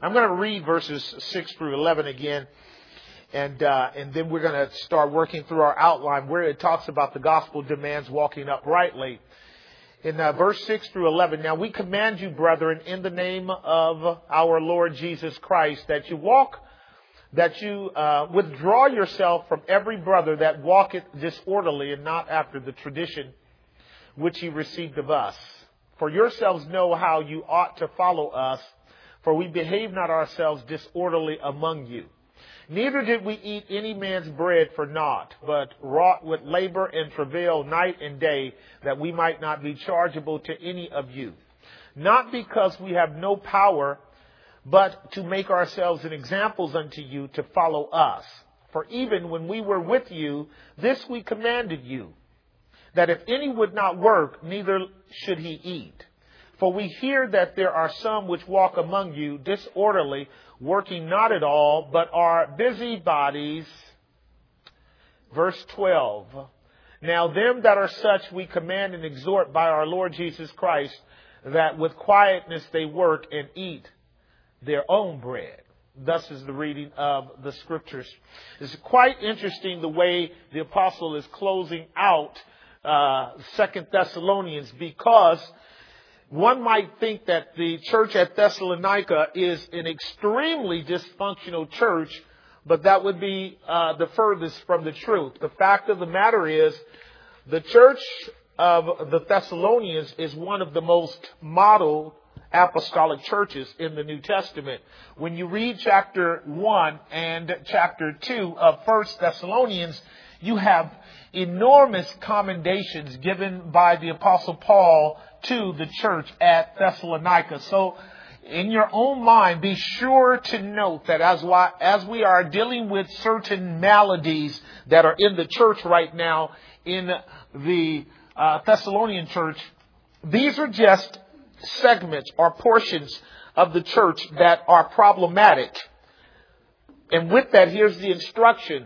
I'm going to read verses 6 through 11 again, and then we're going to start working through our outline where it talks about the gospel demands walking uprightly. In verse 6 through 11, now we command you, brethren, in the name of our Lord Jesus Christ, that you withdraw yourself from every brother that walketh disorderly and not after the tradition which ye received of us. For yourselves know how you ought to follow us, for we behave not ourselves disorderly among you. Neither did we eat any man's bread for naught, but wrought with labor and travail night and day, that we might not be chargeable to any of you. Not because we have no power, but to make ourselves an examples unto you to follow us. For even when we were with you, this we commanded you, that if any would not work, neither should he eat. For we hear that there are some which walk among you disorderly, working not at all, but are busybodies. Verse 12. Now them that are such we command and exhort by our Lord Jesus Christ, that with quietness they work and eat their own bread. Thus is the reading of the scriptures. It's quite interesting the way the apostle is closing out 2 Thessalonians, because one might think that the church at Thessalonica is an extremely dysfunctional church, but that would be the furthest from the truth. The fact of the matter is, the church of the Thessalonians is one of the most model apostolic churches in the New Testament. When you read chapter 1 and chapter 2 of 1 Thessalonians, you have enormous commendations given by the Apostle Paul to the church at Thessalonica. So in your own mind, be sure to note that as we are dealing with certain maladies that are in the church right now in the Thessalonian church, these are just segments or portions of the church that are problematic. And with that, here's the instruction.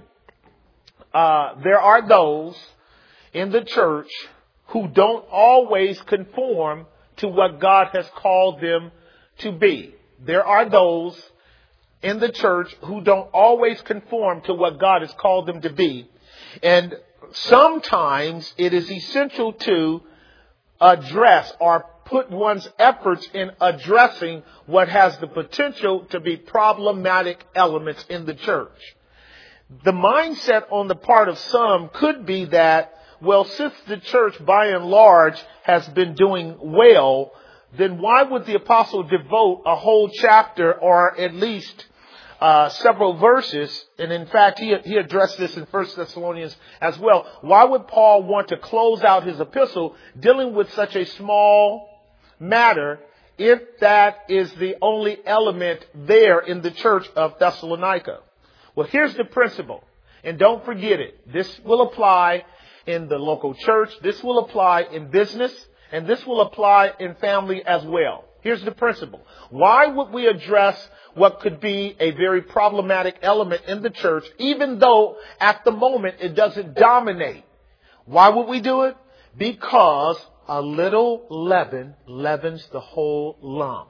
There are those in the church who don't always conform to what God has called them to be. There are those in the church who don't always conform to what God has called them to be. And sometimes it is essential to address or put one's efforts in addressing what has the potential to be problematic elements in the church. The mindset on the part of some could be that, well, since the church by and large has been doing well, then why would the apostle devote a whole chapter or at least several verses? And in fact, he addressed this in 1 Thessalonians as well. Why would Paul want to close out his epistle dealing with such a small matter if that is the only element there in the church of Thessalonica? Well, here's the principle, and don't forget it. This will apply in the local church, this will apply in business, and this will apply in family as well. Here's the principle. Why would we address what could be a very problematic element in the church, even though at the moment it doesn't dominate? Why would we do it? Because a little leaven leavens the whole lump.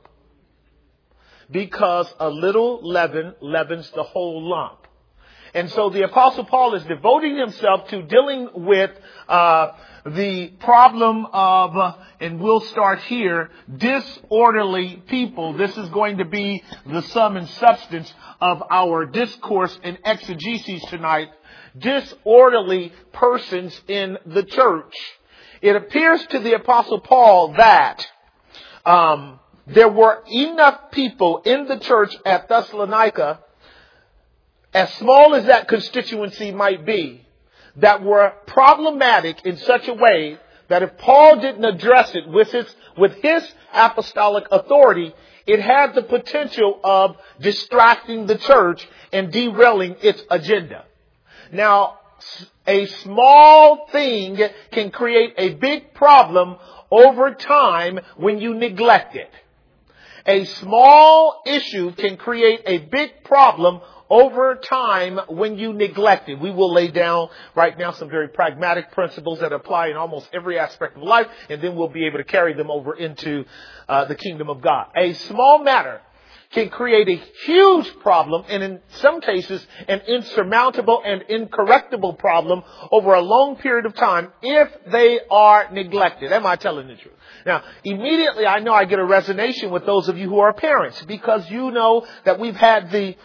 Because a little leaven leavens the whole lump. And so the Apostle Paul is devoting himself to dealing with the problem of, and we'll start here, disorderly people. This is going to be the sum and substance of our discourse and exegesis tonight. Disorderly persons in the church. It appears to the Apostle Paul that there were enough people in the church at Thessalonica, as small as that constituency might be, that were problematic in such a way that if Paul didn't address it with his apostolic authority, it had the potential of distracting the church and derailing its agenda. Now, a small thing can create a big problem over time when you neglect it. A small issue can create a big problem over time when you neglect it. We will lay down right now some very pragmatic principles that apply in almost every aspect of life, and then we'll be able to carry them over into the kingdom of God. A small matter can create a huge problem, and in some cases, an insurmountable and incorrectable problem over a long period of time if they are neglected. Am I telling the truth? Now, immediately I know I get a resonation with those of you who are parents, because you know that we've had the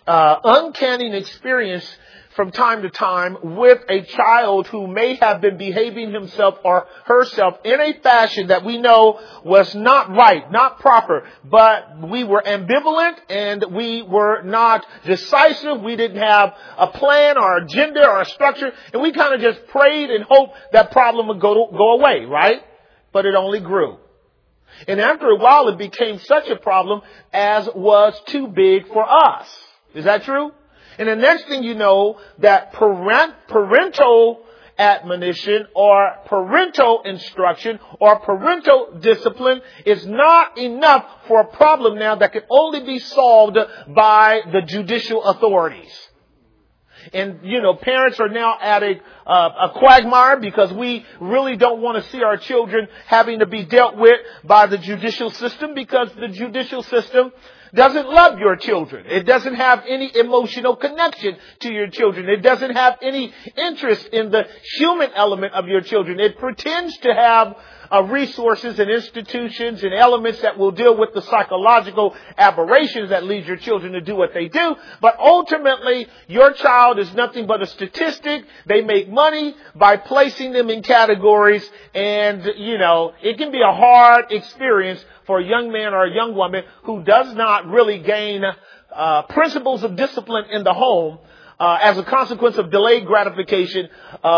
uncanny experience from time to time with a child who may have been behaving himself or herself in a fashion that we know was not right, not proper, but we were ambivalent and we were not decisive. We didn't have a plan or agenda or a structure, and we kind of just prayed and hoped that problem would go away, right? But it only grew. And after a while, it became such a problem as was too big for us. Is that true? And the next thing you know, that parental admonition or parental instruction or parental discipline is not enough for a problem now that can only be solved by the judicial authorities. And, parents are now at a quagmire because we really don't want to see our children having to be dealt with by the judicial system, because the judicial system doesn't love your children. It doesn't have any emotional connection to your children. It doesn't have any interest in the human element of your children. It pretends to have resources and institutions and elements that will deal with the psychological aberrations that lead your children to do what they do. But ultimately, your child is nothing but a statistic. They make money by placing them in categories. And, it can be a hard experience for a young man or a young woman who does not really gain principles of discipline in the home as a consequence of delayed gratification,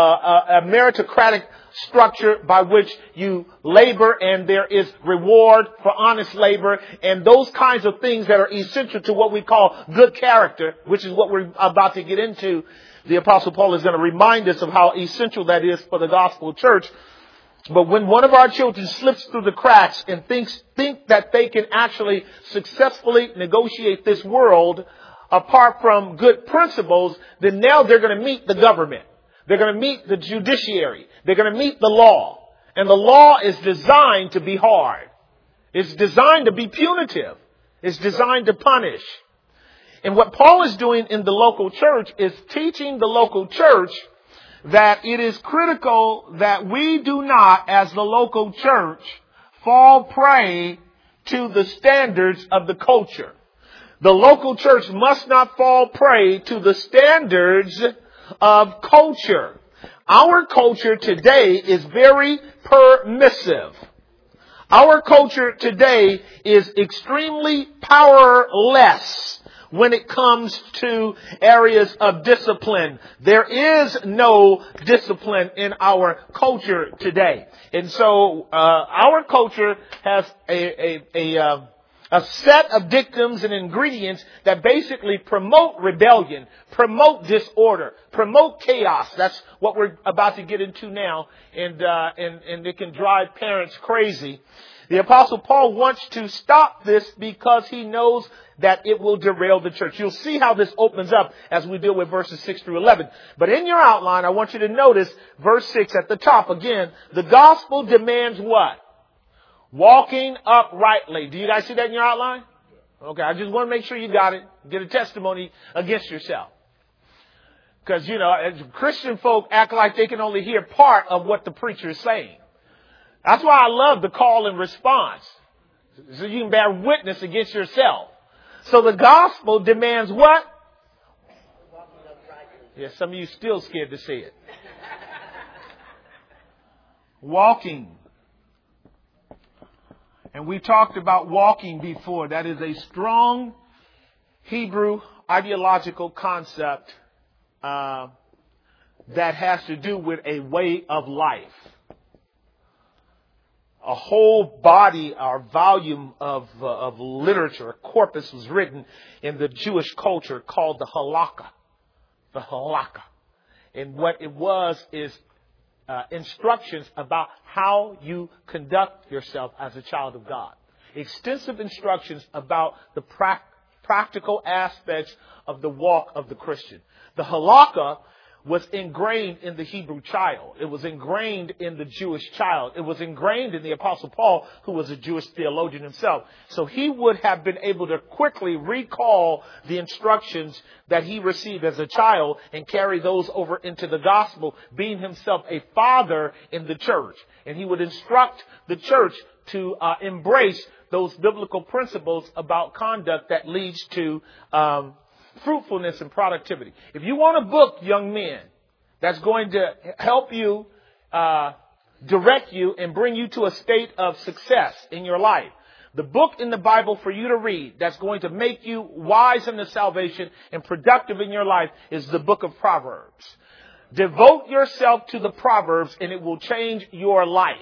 a meritocratic structure by which you labor and there is reward for honest labor, and those kinds of things that are essential to what we call good character, which is what we're about to get into. The Apostle Paul is going to remind us of how essential that is for the gospel church. But when one of our children slips through the cracks and think that they can actually successfully negotiate this world apart from good principles, then now they're going to meet the government. They're going to meet the judiciary. They're going to meet the law. And the law is designed to be hard. It's designed to be punitive. It's designed to punish. And what Paul is doing in the local church is teaching the local church that it is critical that we do not, as the local church, fall prey to the standards of the culture. The local church must not fall prey to the standards of culture. Our culture today is very permissive. Our culture today is extremely powerless when it comes to areas of discipline. There is no discipline in our culture today. And so our culture has a set of dictums and ingredients that basically promote rebellion, promote disorder, promote chaos. That's what we're about to get into now. And it can drive parents crazy. The Apostle Paul wants to stop this because he knows that it will derail the church. You'll see how this opens up as we deal with verses 6 through 11. But in your outline, I want you to notice verse 6 at the top. Again, the gospel demands what? Walking uprightly. Do you guys see that in your outline? Okay, I just want to make sure you got it. Get a testimony against yourself. Because, Christian folk act like they can only hear part of what the preacher is saying. That's why I love the call and response. So you can bear witness against yourself. So the gospel demands what? Yeah, some of you still scared to say it. Walking. And we talked about walking before. That is a strong Hebrew ideological concept that has to do with a way of life. A whole body or volume of literature, a corpus was written in the Jewish culture called the Halakha. The Halakha. And what it was is instructions about how you conduct yourself as a child of God. Extensive instructions about the practical aspects of the walk of the Christian. The Halakha was ingrained in the Hebrew child. It was ingrained in the Jewish child. It was ingrained in the Apostle Paul, who was a Jewish theologian himself. So he would have been able to quickly recall the instructions that he received as a child and carry those over into the gospel, being himself a father in the church. And he would instruct the church to embrace those biblical principles about conduct that leads to fruitfulness and productivity. If you want a book, young men, that's going to help you, direct you, and bring you to a state of success in your life, the book in the Bible for you to read that's going to make you wise unto salvation and productive in your life is the book of Proverbs. Devote yourself to the Proverbs and it will change your life.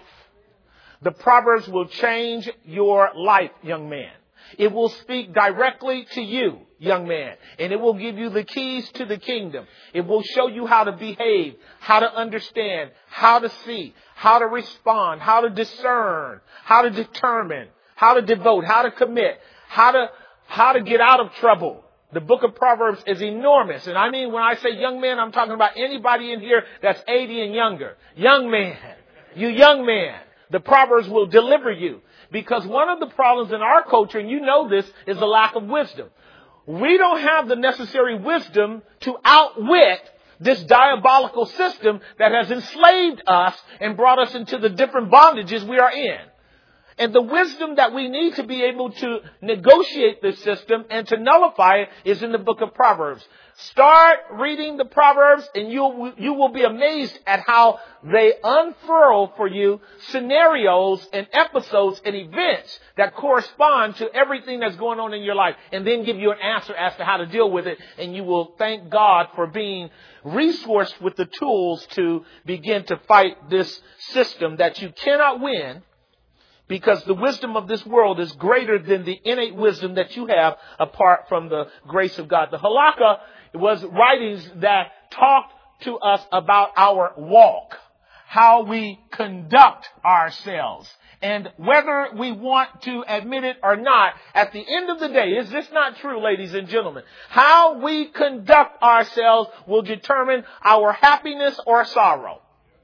The Proverbs will change your life, young man. It will speak directly to you, young man, and it will give you the keys to the kingdom. It will show you how to behave, how to understand, how to see, how to respond, how to discern, how to determine, how to devote, how to commit, how to get out of trouble. The book of Proverbs is enormous. And I mean, when I say young man, I'm talking about anybody in here that's 80 and younger. Young man, you young man, the Proverbs will deliver you. Because one of the problems in our culture, and you know this, is the lack of wisdom. We don't have the necessary wisdom to outwit this diabolical system that has enslaved us and brought us into the different bondages we are in. And the wisdom that we need to be able to negotiate this system and to nullify it is in the book of Proverbs. Start reading the Proverbs and you will be amazed at how they unfurl for you scenarios and episodes and events that correspond to everything that's going on in your life, and then give you an answer as to how to deal with it. And you will thank God for being resourced with the tools to begin to fight this system that you cannot win, because the wisdom of this world is greater than the innate wisdom that you have apart from the grace of God. The Halakha was writings that talked to us about our walk, how we conduct ourselves. And whether we want to admit it or not, at the end of the day, is this not true, ladies and gentlemen? How we conduct ourselves will determine our happiness or sorrow.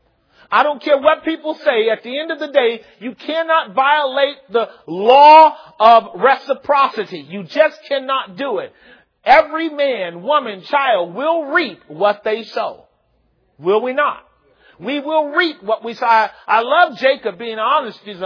I don't care what people say. At the end of the day, you cannot violate the law of reciprocity. You just cannot do it. Every man, woman, child will reap what they sow. Will we not? We will reap what we sow. I love Jacob, being honest. He's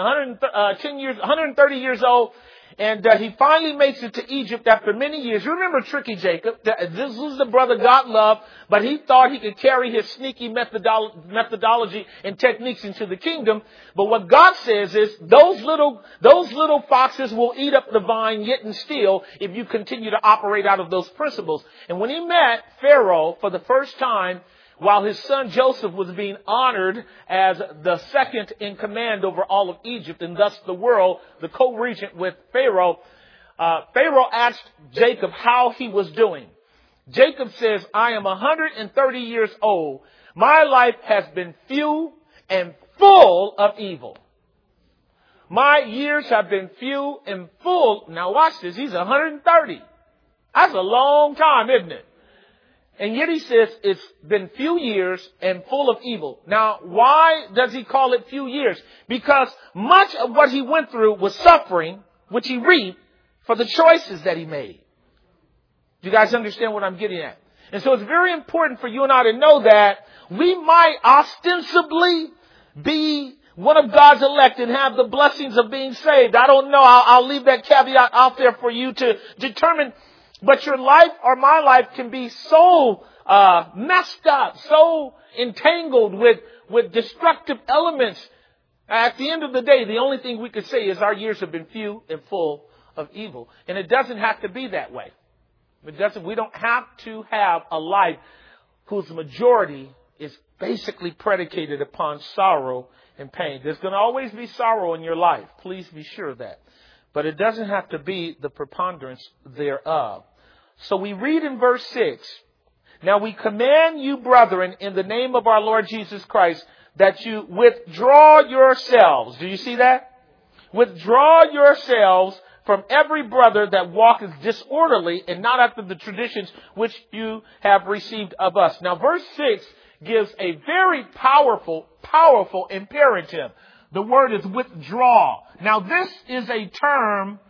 130 years old. And he finally makes it to Egypt after many years. You remember tricky Jacob? This was the brother God loved, but he thought he could carry his sneaky methodology and techniques into the kingdom. But what God says is those little foxes will eat up the vine yet and still if you continue to operate out of those principles. And when he met Pharaoh for the first time, while his son Joseph was being honored as the second in command over all of Egypt and thus the world, the co-regent with Pharaoh, Pharaoh asked Jacob how he was doing. Jacob says, I am 130 years old. My life has been few and full of evil. My years have been few and full. Now watch this. He's 130. That's a long time, isn't it? And yet he says it's been few years and full of evil. Now, why does he call it few years? Because much of what he went through was suffering, which he reaped for the choices that he made. Do you guys understand what I'm getting at? And so it's very important for you and I to know that we might ostensibly be one of God's elect and have the blessings of being saved. I don't know. I'll leave that caveat out there for you to determine. But your life or my life can be so messed up, so entangled with destructive elements. At the end of the day, the only thing we could say is our years have been few and full of evil. And it doesn't have to be that way. We don't have to have a life whose majority is basically predicated upon sorrow and pain. There's going to always be sorrow in your life. Please be sure of that. But it doesn't have to be the preponderance thereof. So we read in verse 6, now we command you, brethren, in the name of our Lord Jesus Christ, that you withdraw yourselves. Do you see that? Withdraw yourselves from every brother that walketh disorderly and not after the traditions which you have received of us. Now, verse 6 gives a very powerful imperative. The word is withdraw. Now, this is a term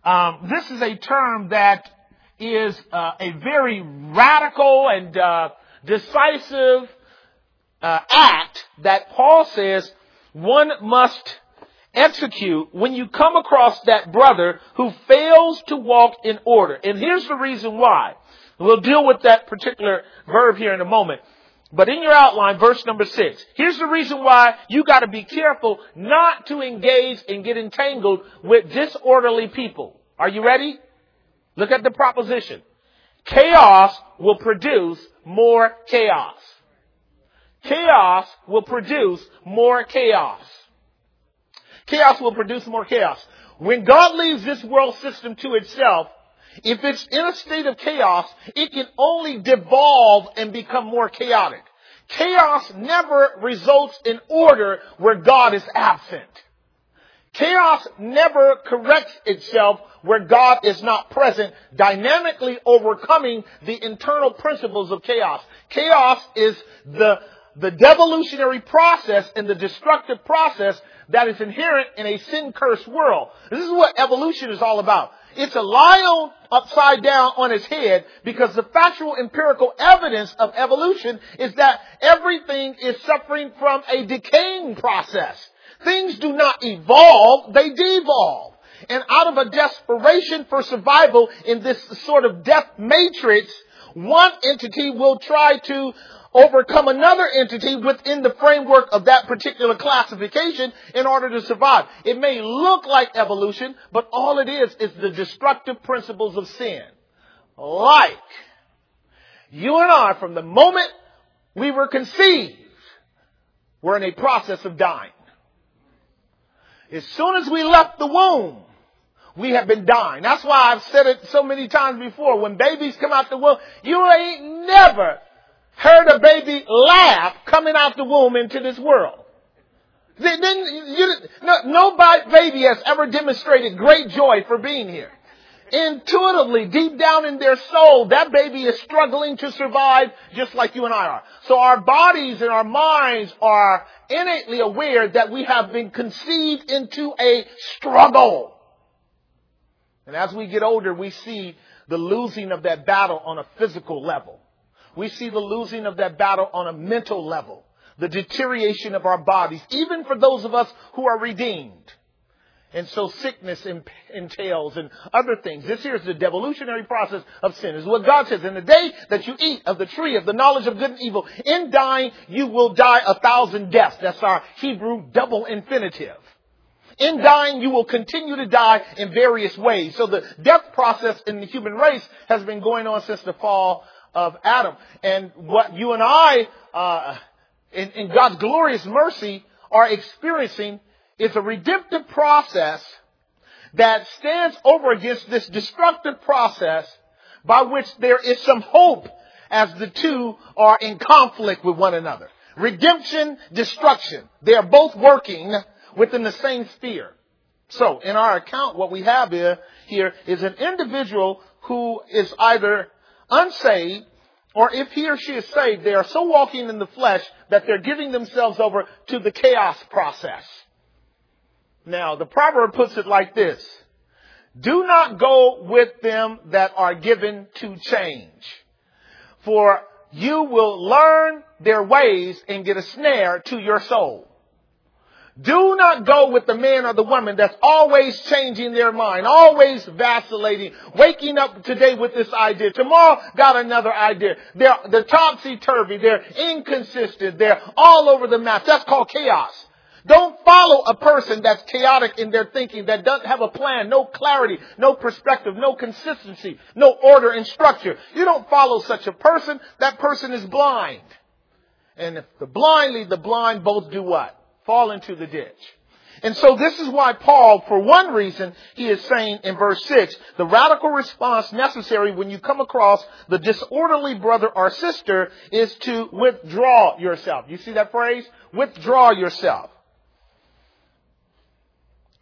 that is a very radical and decisive act that Paul says one must execute when you come across that brother who fails to walk in order. And here's the reason why. We'll deal with that particular verb here in a moment. But in your outline, verse number 6, here's the reason why you got to be careful not to engage and get entangled with disorderly people. Are you ready? Look at the proposition. Chaos will produce more chaos. Chaos will produce more chaos. Chaos will produce more chaos. When God leaves this world system to itself, if it's in a state of chaos, it can only devolve and become more chaotic. Chaos never results in order where God is absent. Chaos never corrects itself where God is not present, dynamically overcoming the internal principles of chaos. Chaos is the devolutionary process and the destructive process that is inherent in a sin-cursed world. This is what evolution is all about. It's a lion upside down on its head, because the factual empirical evidence of evolution is that everything is suffering from a decaying process. Things do not evolve, they devolve. And out of a desperation for survival in this sort of death matrix, one entity will try to overcome another entity within the framework of that particular classification in order to survive. It may look like evolution, but all it is the destructive principles of sin. Like you and I, from the moment we were conceived, we're in a process of dying. As soon as we left the womb, we have been dying. That's why I've said it so many times before. When babies come out the womb, you ain't never heard a baby laugh coming out the womb into this world. No baby has ever demonstrated great joy for being here. Intuitively, deep down in their soul, that baby is struggling to survive just like you and I are. So our bodies and our minds are innately aware that we have been conceived into a struggle. And as we get older, we see the losing of that battle on a physical level. We see the losing of that battle on a mental level. The deterioration of our bodies, even for those of us who are redeemed. And so sickness entails and other things. This here is the devolutionary process of sin. This is what God says. In the day that you eat of the tree of the knowledge of good and evil, in dying you will die 1,000 deaths. That's our Hebrew double infinitive. In dying, you will continue to die in various ways. So the death process in the human race has been going on since the fall of Adam. And what you and I, in God's glorious mercy, are experiencing is a redemptive process that stands over against this destructive process by which there is some hope as the two are in conflict with one another. Redemption, destruction. They are both working within the same sphere. So in our account, what we have here is an individual who is either unsaved, or if he or she is saved, they are so walking in the flesh that they're giving themselves over to the chaos process. Now, the proverb puts it like this. Do not go with them that are given to change, for you will learn their ways and get a snare to your soul. Do not go with the man or the woman that's always changing their mind, always vacillating, waking up today with this idea, tomorrow got another idea. They're topsy-turvy, they're inconsistent, they're all over the map. That's called chaos. Don't follow a person that's chaotic in their thinking, that doesn't have a plan, no clarity, no perspective, no consistency, no order and structure. You don't follow such a person. That person is blind. And if the blind lead the blind, both do what? Fall into the ditch. And so this is why Paul, for one reason, he is saying in verse 6, the radical response necessary when you come across the disorderly brother or sister is to withdraw yourself. You see that phrase? Withdraw yourself.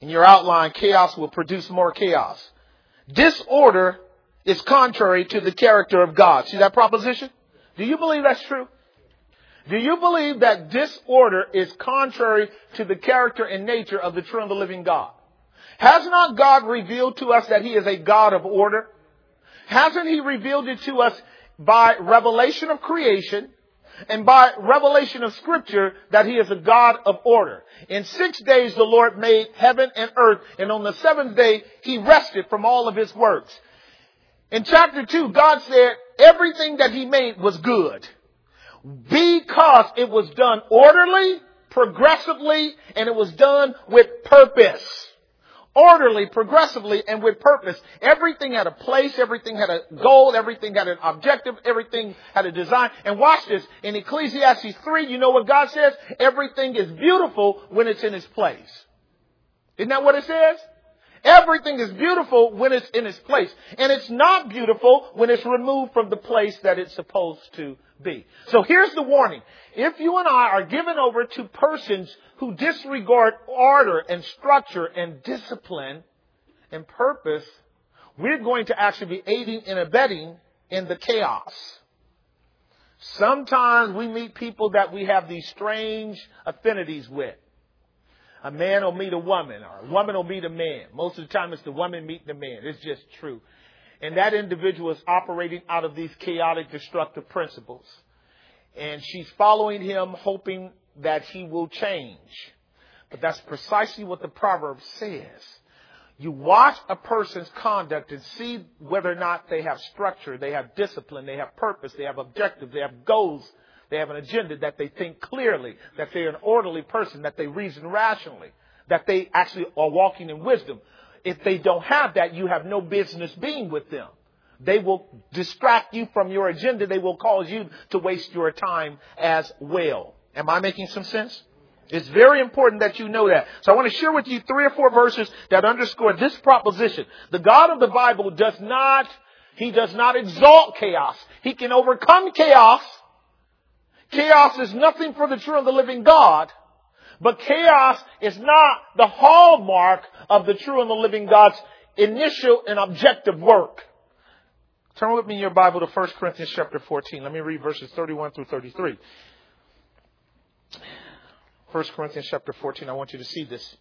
In your outline, chaos will produce more chaos. Disorder is contrary to the character of God. See that proposition? Do you believe that's true? Do you believe that disorder is contrary to the character and nature of the true and the living God? Has not God revealed to us that He is a God of order? Hasn't He revealed it to us by revelation of creation and by revelation of Scripture that He is a God of order? In 6 days the Lord made heaven and earth, and on the seventh day He rested from all of His works. In chapter 2, God said everything that He made was good because it was done orderly, progressively, and it was done with purpose. Orderly, progressively, and with purpose. Everything had a place, everything had a goal, everything had an objective, everything had a design. And watch this, in Ecclesiastes 3, you know what God says? Everything is beautiful when it's in its place. Isn't that what it says? Everything is beautiful when it's in its place. And it's not beautiful when it's removed from the place that it's supposed to be. So here's the warning. If you and I are given over to persons who disregard order and structure and discipline and purpose, we're going to actually be aiding and abetting in the chaos. Sometimes we meet people that we have these strange affinities with. A man will meet a woman, or a woman will meet a man. Most of the time it's the woman meeting the man. It's just true. And that individual is operating out of these chaotic, destructive principles. And she's following him, hoping that he will change. But that's precisely what the proverb says. You watch a person's conduct and see whether or not they have structure, they have discipline, they have purpose, they have objectives, they have goals. They have an agenda, that they think clearly, that they're an orderly person, that they reason rationally, that they actually are walking in wisdom. If they don't have that, you have no business being with them. They will distract you from your agenda. They will cause you to waste your time as well. Am I making some sense? It's very important that you know that. So I want to share with you 3 or 4 verses that underscore this proposition. The God of the Bible does not exalt chaos. He can overcome chaos. Chaos is nothing for the true and the living God, but chaos is not the hallmark of the true and the living God's initial and objective work. Turn with me in your Bible to 1 Corinthians chapter 14. Let me read verses 31 through 33. 1 Corinthians chapter 14, I want you to see this.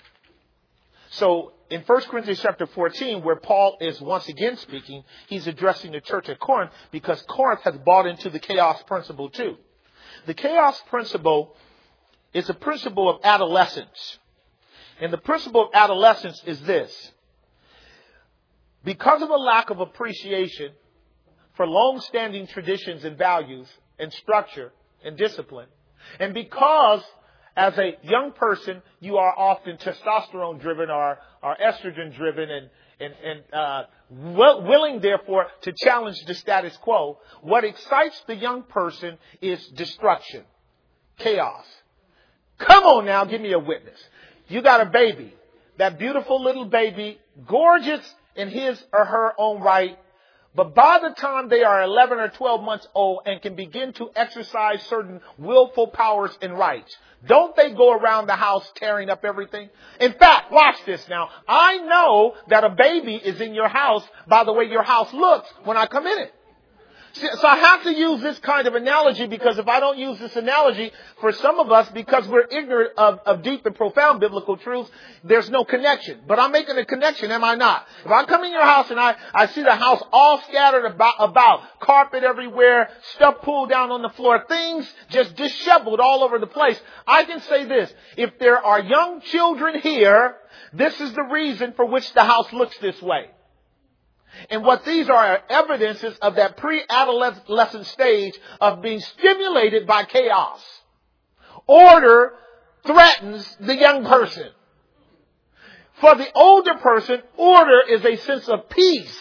So in 1 Corinthians chapter 14, where Paul is once again speaking, he's addressing the church at Corinth because Corinth has bought into the chaos principle too. The chaos principle is a principle of adolescence. And the principle of adolescence is this. Because of a lack of appreciation for long-standing traditions and values and structure and discipline, and because as a young person you are often testosterone-driven or estrogen-driven and willing, therefore, to challenge the status quo, what excites the young person is destruction, chaos. Come on now, give me a witness. You got a baby, that beautiful little baby, gorgeous in his or her own right, but by the time they are 11 or 12 months old and can begin to exercise certain willful powers and rights, don't they go around the house tearing up everything? In fact, watch this now. I know that a baby is in your house by the way your house looks when I come in it. So I have to use this kind of analogy because if I don't use this analogy, for some of us, because we're ignorant of deep and profound biblical truths, there's no connection. But I'm making a connection, am I not? If I come in your house and I see the house all scattered about, carpet everywhere, stuff pulled down on the floor, things just disheveled all over the place, I can say this. If there are young children here, this is the reason for which the house looks this way. And what these are evidences of that pre-adolescent stage of being stimulated by chaos. Order threatens the young person. For the older person, order is a sense of peace,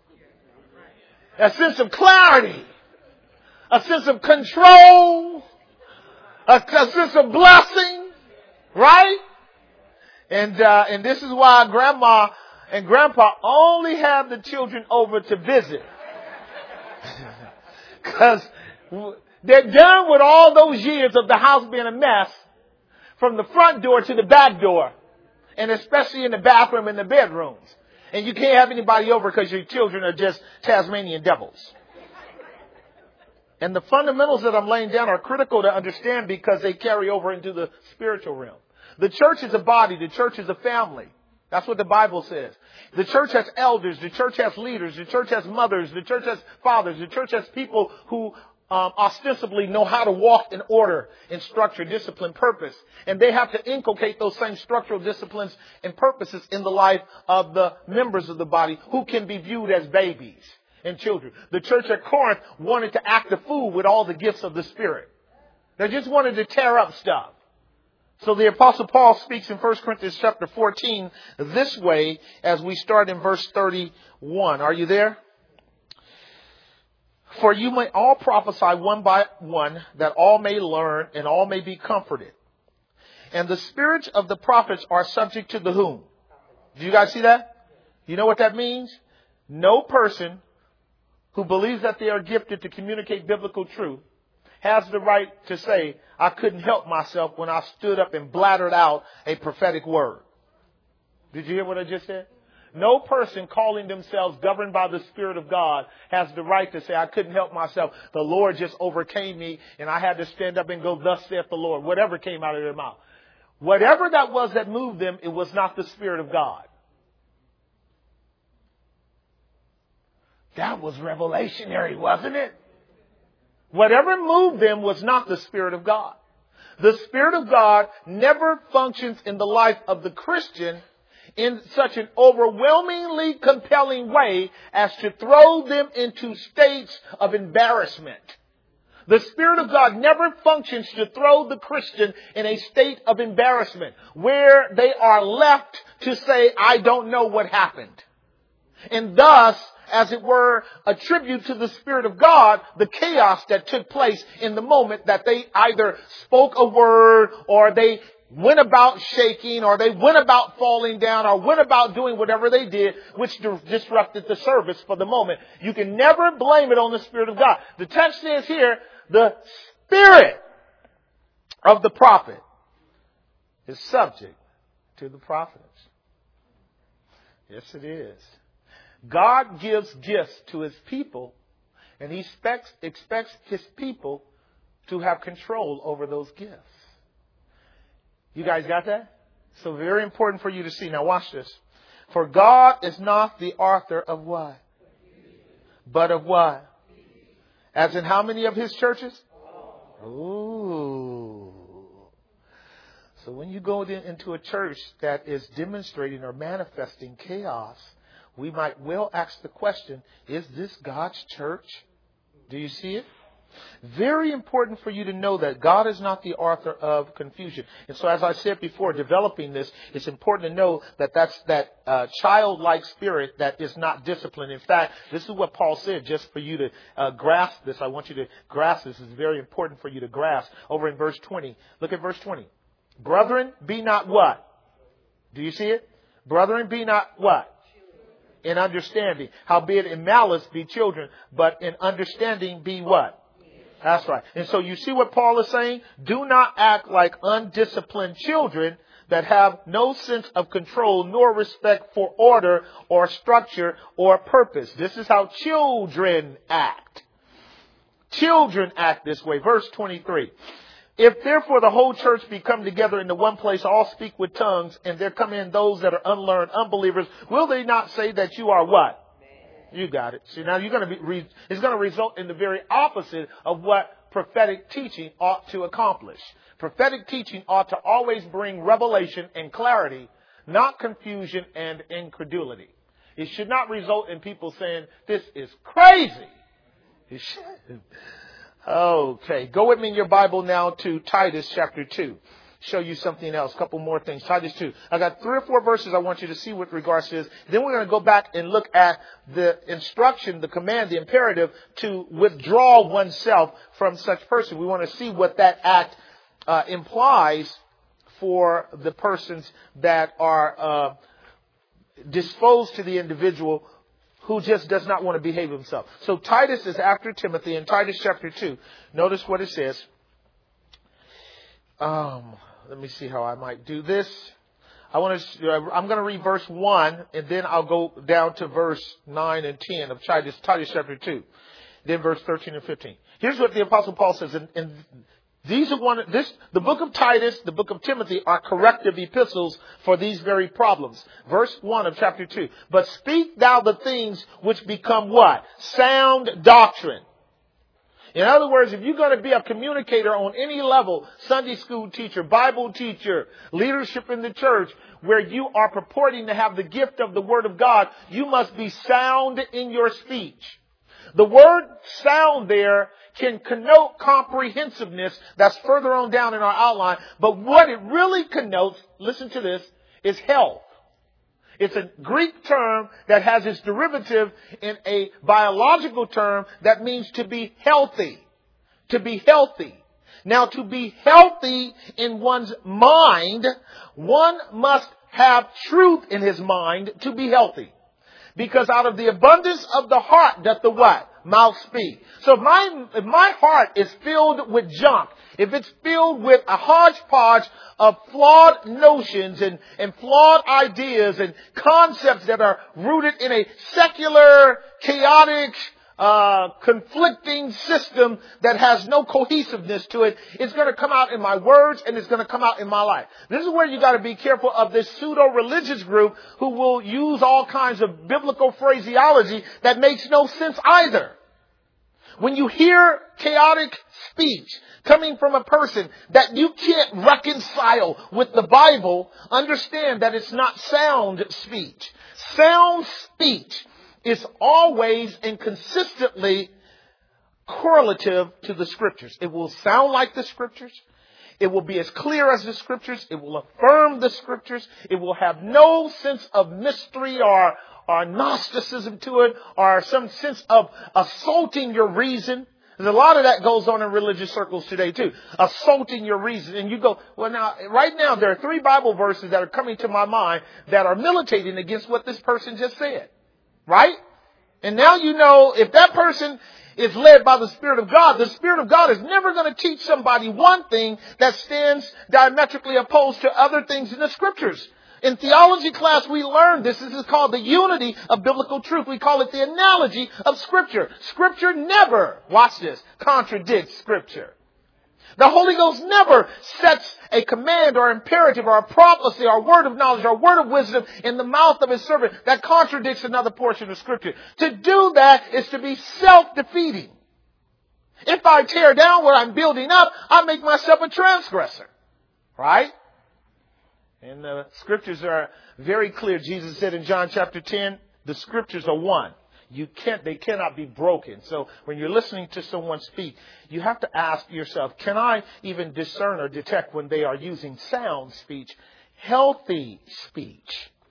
a sense of clarity, a sense of control, a sense of blessing, right? And this is why Grandma and Grandpa only have the children over to visit. Because they're done with all those years of the house being a mess from the front door to the back door. And especially in the bathroom and the bedrooms. And you can't have anybody over because your children are just Tasmanian devils. And the fundamentals that I'm laying down are critical to understand because they carry over into the spiritual realm. The church is a body. The church is a family. That's what the Bible says. The church has elders. The church has leaders. The church has mothers. The church has fathers. The church has people who ostensibly know how to walk in order, in structure, discipline, purpose. And they have to inculcate those same structural disciplines and purposes in the life of the members of the body who can be viewed as babies and children. The church at Corinth wanted to act a fool with all the gifts of the Spirit. They just wanted to tear up stuff. So the Apostle Paul speaks in 1 Corinthians chapter 14 this way as we start in verse 31. Are you there? For you may all prophesy one by one, that all may learn and all may be comforted. And the spirits of the prophets are subject to the whom? Do you guys see that? You know what that means? No person who believes that they are gifted to communicate biblical truth has the right to say, I couldn't help myself when I stood up and blattered out a prophetic word. Did you hear what I just said? No person calling themselves governed by the Spirit of God has the right to say, I couldn't help myself. The Lord just overcame me and I had to stand up and go, thus saith the Lord. Whatever came out of their mouth. Whatever that was that moved them, it was not the Spirit of God. That was revelationary, wasn't it? Whatever moved them was not the Spirit of God. The Spirit of God never functions in the life of the Christian in such an overwhelmingly compelling way as to throw them into states of embarrassment. The Spirit of God never functions to throw the Christian in a state of embarrassment where they are left to say, I don't know what happened. And thus, as it were, attribute to the Spirit of God the chaos that took place in the moment that they either spoke a word or they went about shaking or they went about falling down or went about doing whatever they did, which disrupted the service for the moment. You can never blame it on the Spirit of God. The text says here, the spirit of the prophet is subject to the prophets. Yes, it is. God gives gifts to his people, and he expects his people to have control over those gifts. You guys got that? So very important for you to see. Now watch this. For God is not the author of what? But of what? As in how many of his churches? Ooh. So when you go into a church that is demonstrating or manifesting chaos, we might well ask the question, is this God's church? Do you see it? Very important for you to know that God is not the author of confusion. And so as I said before, developing this, it's important to know that that's that childlike spirit that is not disciplined. In fact, this is what Paul said, just for you to grasp this. I want you to grasp this. It's very important for you to grasp. Over in verse 20. Look at verse 20. Brethren, be not what? Do you see it? Brethren, be not what? In understanding. Howbeit in malice be children, but in understanding be what? That's right. And so you see what Paul is saying? Do not act like undisciplined children that have no sense of control nor respect for order or structure or purpose. This is how children act. Children act this way. Verse 23. If therefore the whole church be come together into one place, all speak with tongues, and there come in those that are unlearned, unbelievers, will they not say that you are what? You got it. See, now it's going to result in the very opposite of what prophetic teaching ought to accomplish. Prophetic teaching ought to always bring revelation and clarity, not confusion and incredulity. It should not result in people saying, this is crazy. It should. Okay. Go with me in your Bible now to Titus chapter 2. Show you something else. A couple more things. Titus 2. I got 3 or 4 verses I want you to see with regards to this. Then we're going to go back and look at the instruction, the command, the imperative to withdraw oneself from such person. We want to see what that act implies for the persons that are disposed to the individual who just does not want to behave himself. So Titus is after Timothy in Titus chapter 2. Notice what it says. Let me see how I might do this. I'm going to read verse 1, and then I'll go down to verse 9 and 10 of Titus chapter 2. Then verse 13 and 15. Here's what the Apostle Paul says. And these are the book of Titus, the book of Timothy are corrective epistles for these very problems. Verse 1 of chapter 2. But speak thou the things which become what? Sound doctrine. In other words, if you're going to be a communicator on any level, Sunday school teacher, Bible teacher, leadership in the church, where you are purporting to have the gift of the Word of God, you must be sound in your speech. The word sound there can connote comprehensiveness. That's further on down in our outline. But what it really connotes, listen to this, is health. It's a Greek term that has its derivative in a biological term that means to be healthy. To be healthy. Now, to be healthy in one's mind, one must have truth in his mind to be healthy. Because out of the abundance of the heart doth the what? Mouth speak. So if my heart is filled with junk, if it's filled with a hodgepodge of flawed notions and flawed ideas and concepts that are rooted in a secular, chaotic, conflicting system that has no cohesiveness to it, it's going to come out in my words and it's going to come out in my life. This is where you got to be careful of this pseudo-religious group who will use all kinds of biblical phraseology that makes no sense either. When you hear chaotic speech coming from a person that you can't reconcile with the Bible, understand that it's not sound speech. Sound speech is always and consistently correlative to the Scriptures. It will sound like the Scriptures. It will be as clear as the Scriptures. It will affirm the Scriptures. It will have no sense of mystery or Gnosticism to it or some sense of assaulting your reason. There's a lot of that goes on in religious circles today too. Assaulting your reason. And you go, well now, right now there are 3 Bible verses that are coming to my mind that are militating against what this person just said. Right? And now you know if that person is led by the Spirit of God, the Spirit of God is never going to teach somebody one thing that stands diametrically opposed to other things in the Scriptures. In theology class, we learned this. This is called the unity of biblical truth. We call it the analogy of Scripture. Scripture never, watch this, contradicts Scripture. The Holy Ghost never sets a command or imperative or a prophecy or a word of knowledge or a word of wisdom in the mouth of His servant that contradicts another portion of Scripture. To do that is to be self-defeating. If I tear down what I'm building up, I make myself a transgressor. Right? And the Scriptures are very clear. Jesus said in John chapter 10, the Scriptures are one. They cannot be broken. So when you're listening to someone speak, you have to ask yourself, can I even discern or detect when they are using sound speech, healthy speech,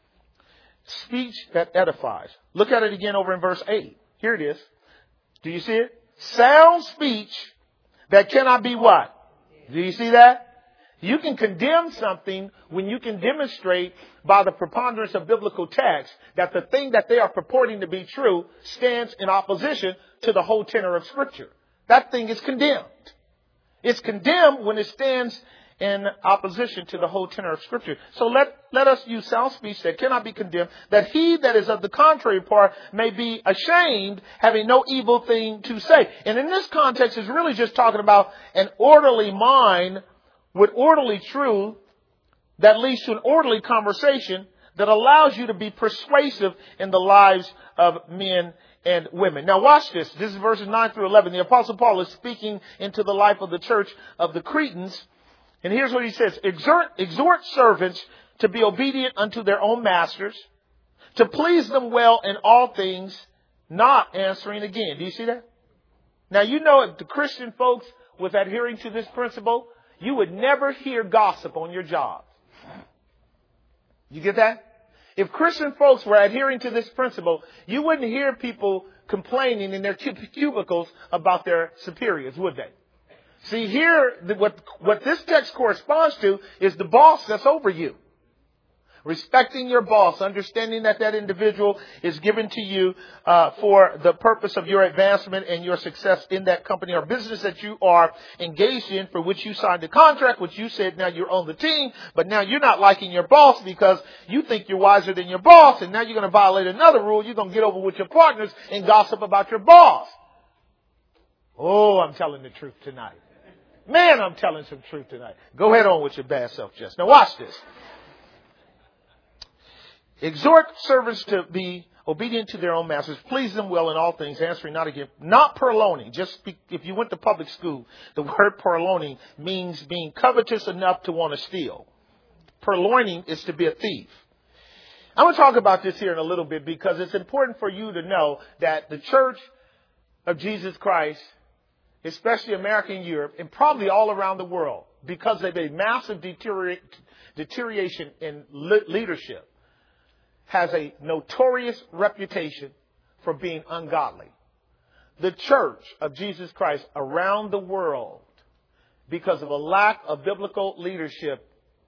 speech that edifies? Look at it again over in verse 8. Here it is. Do you see it? Sound speech that cannot be what? Do you see that? You can condemn something when you can demonstrate by the preponderance of biblical text that the thing that they are purporting to be true stands in opposition to the whole tenor of Scripture. That thing is condemned. It's condemned when it stands in opposition to the whole tenor of Scripture. So let us use sound speech that cannot be condemned, that he that is of the contrary part may be ashamed, having no evil thing to say. And in this context, it's really just talking about an orderly mind with orderly truth that leads to an orderly conversation that allows you to be persuasive in the lives of men and women. Now watch this. This is verses 9 through 11. The Apostle Paul is speaking into the life of the church of the Cretans. And here's what he says. Exhort servants to be obedient unto their own masters, to please them well in all things, not answering again. Do you see that? Now you know if the Christian folks was adhering to this principle, you would never hear gossip on your job. You get that? If Christian folks were adhering to this principle, you wouldn't hear people complaining in their cubicles about their superiors, would they? See, here, what this text corresponds to is the boss that's over you. Respecting your boss, understanding that that individual is given to you for the purpose of your advancement and your success in that company or business that you are engaged in, for which you signed a contract, which you said now you're on the team, but now you're not liking your boss because you think you're wiser than your boss, and now you're going to violate another rule. You're going to get over with your partners and gossip about your boss. Oh, I'm telling the truth tonight. Man, I'm telling some truth tonight. Go ahead on with your bad self, Jess. Now watch this. Exhort servants to be obedient to their own masters, please them well in all things, answering not again, not purloining. Just speak, if you went to public school, the word purloining means being covetous enough to want to steal. Purloining is to be a thief. I'm going to talk about this here in a little bit because it's important for you to know that the Church of Jesus Christ, especially America and Europe, and probably all around the world, because of a massive deterioration in leadership, has a notorious reputation for being ungodly. The Church of Jesus Christ around the world, because of a lack of biblical leadership,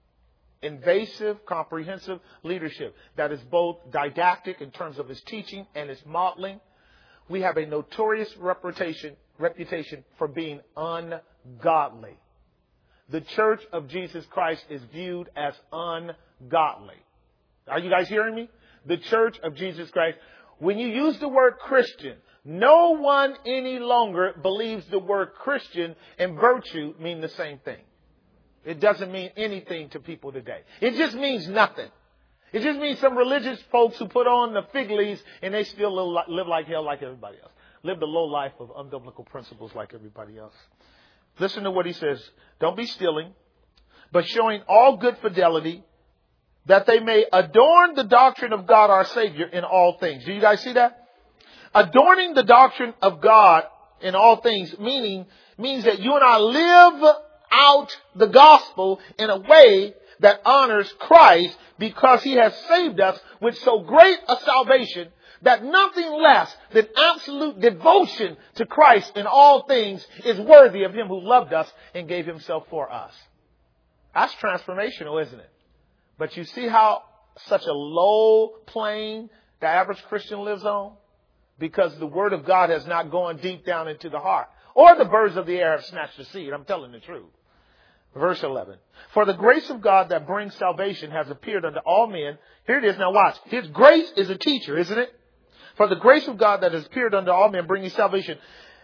invasive, comprehensive leadership that is both didactic in terms of its teaching and its modeling, we have a notorious reputation for being ungodly. The Church of Jesus Christ is viewed as ungodly. Are you guys hearing me? The Church of Jesus Christ. When you use the word Christian, no one any longer believes the word Christian and virtue mean the same thing. It doesn't mean anything to people today. It just means nothing. It just means some religious folks who put on the fig leaves and they still live like hell like everybody else. Live the low life of unbiblical principles like everybody else. Listen to what he says. Don't be stealing, but showing all good fidelity, that they may adorn the doctrine of God our Savior in all things. Do you guys see that? Adorning the doctrine of God in all things means that you and I live out the gospel in a way that honors Christ, because he has saved us with so great a salvation that nothing less than absolute devotion to Christ in all things is worthy of him who loved us and gave himself for us. That's transformational, isn't it? But you see how such a low plane the average Christian lives on? Because the word of God has not gone deep down into the heart. Or the birds of the air have snatched the seed. I'm telling the truth. Verse 11. For the grace of God that brings salvation has appeared unto all men. Here it is. Now watch. His grace is a teacher, isn't it? For the grace of God that has appeared unto all men, bringing salvation,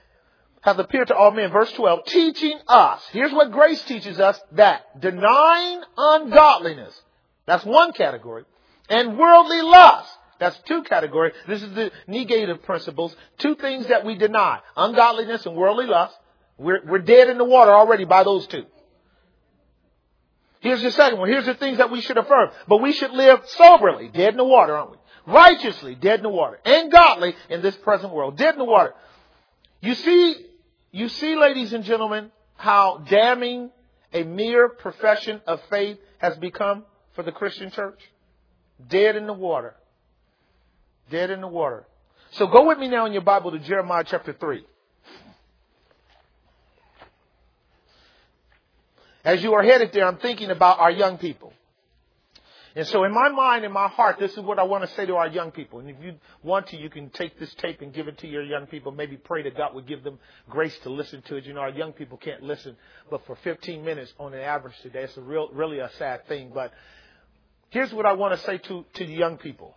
has appeared to all men. Verse 12. Teaching us. Here's what grace teaches us. That denying ungodliness. That's one category. And worldly lust. That's two categories. This is the negative principles. Two things that we deny. Ungodliness and worldly lust. We're dead in the water already by those two. Here's the second one. Here's the things that we should affirm. But we should live soberly. Dead in the water, aren't we? Righteously. Dead in the water. And godly in this present world. Dead in the water. You see, ladies and gentlemen, how damning a mere profession of faith has become for the Christian church? Dead in the water. Dead in the water. So go with me now in your Bible to Jeremiah chapter 3. As you are headed there, I'm thinking about our young people. And so in my mind, in my heart, this is what I want to say to our young people. And if you want to, you can take this tape and give it to your young people. Maybe pray that God would give them grace to listen to it. You know, our young people can't listen, but for 15 minutes on an average today, it's really a sad thing. But here's what I want to say to young people,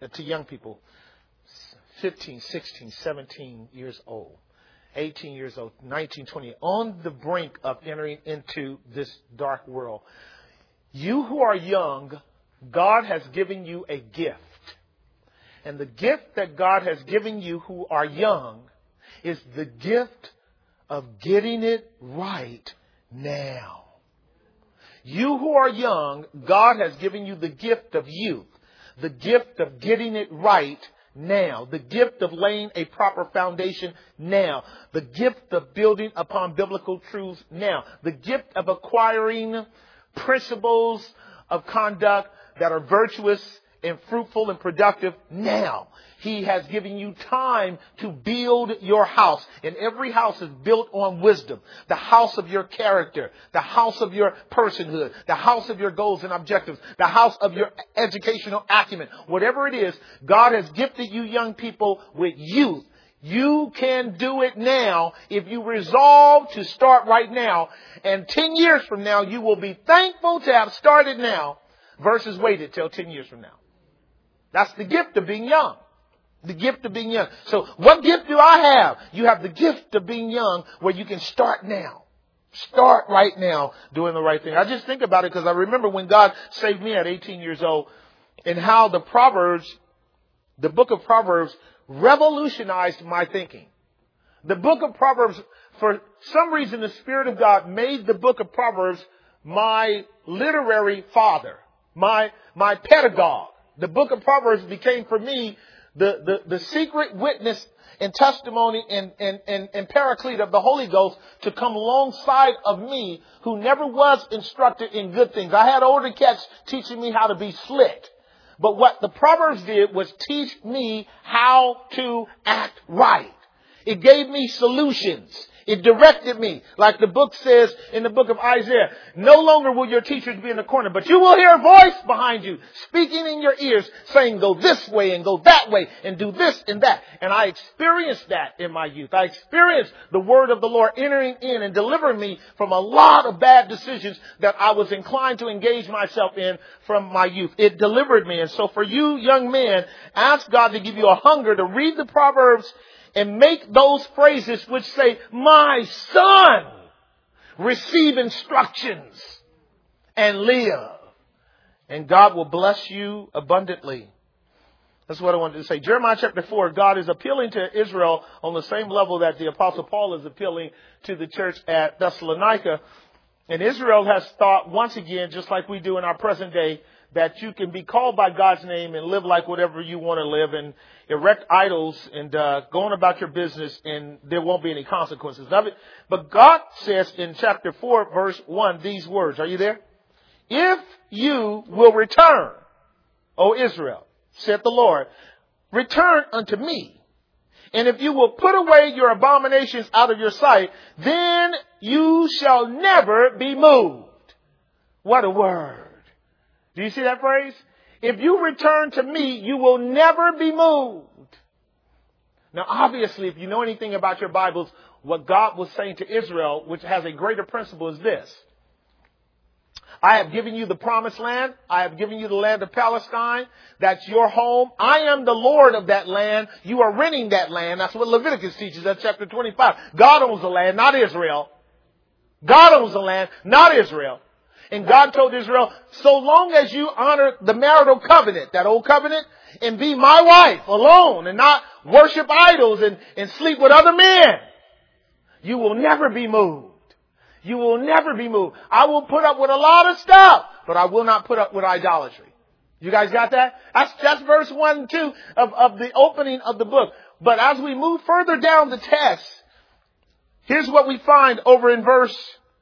15, 16, 17 years old, 18 years old, 19, 20, on the brink of entering into this dark world. You who are young, God has given you a gift. And the gift that God has given you who are young is the gift of getting it right now. You who are young, God has given you the gift of youth, the gift of getting it right now, the gift of laying a proper foundation now, the gift of building upon biblical truths now, the gift of acquiring principles of conduct that are virtuous and fruitful and productive now. He has given you time to build your house. And every house is built on wisdom. The house of your character, the house of your personhood, the house of your goals and objectives, the house of your educational acumen. Whatever it is, God has gifted you young people with youth. You can do it now if you resolve to start right now. And 10 years from now, you will be thankful to have started now versus waited till 10 years from now. That's the gift of being young. The gift of being young. So what gift do I have? You have the gift of being young where you can start now. Start right now doing the right thing. I just think about it because I remember when God saved me at 18 years old and how the book of Proverbs revolutionized my thinking. The book of Proverbs, for some reason, the Spirit of God made the book of Proverbs my literary father, my pedagogue. The book of Proverbs became for me the secret witness and testimony and paraclete of the Holy Ghost to come alongside of me who never was instructed in good things. I had older cats teaching me how to be slick. But what the Proverbs did was teach me how to act right. It gave me solutions. It directed me. Like the book says in the book of Isaiah, no longer will your teachers be in the corner, but you will hear a voice behind you speaking in your ears saying, go this way and go that way and do this and that. And I experienced that in my youth. I experienced the word of the Lord entering in and delivering me from a lot of bad decisions that I was inclined to engage myself in from my youth. It delivered me. And so for you young men, ask God to give you a hunger to read the Proverbs and make those phrases which say, my son, receive instructions and live. And God will bless you abundantly. That's what I wanted to say. Jeremiah chapter 4, God is appealing to Israel on the same level that the Apostle Paul is appealing to the church at Thessalonica. And Israel has thought once again, just like we do in our present day, that you can be called by God's name and live like whatever you want to live and erect idols and go on about your business and there won't be any consequences of it. But God says in chapter 4, verse 1, these words. Are you there? If you will return, O Israel, saith the Lord, return unto me. And if you will put away your abominations out of your sight, then you shall never be moved. What a word. Do you see that phrase? If you return to me, you will never be moved. Now, obviously, if you know anything about your Bibles, what God was saying to Israel, which has a greater principle, is this. I have given you the promised land. I have given you the land of Palestine. That's your home. I am the Lord of that land. You are renting that land. That's what Leviticus teaches. That's chapter 25. God owns the land, not Israel. God owns the land, not Israel. And God told Israel, so long as you honor the marital covenant, that old covenant, and be my wife alone and not worship idols and sleep with other men, you will never be moved. You will never be moved. I will put up with a lot of stuff, but I will not put up with idolatry. You guys got that? That's verse 1 and 2 of the opening of the book. But as we move further down the text, here's what we find over in verse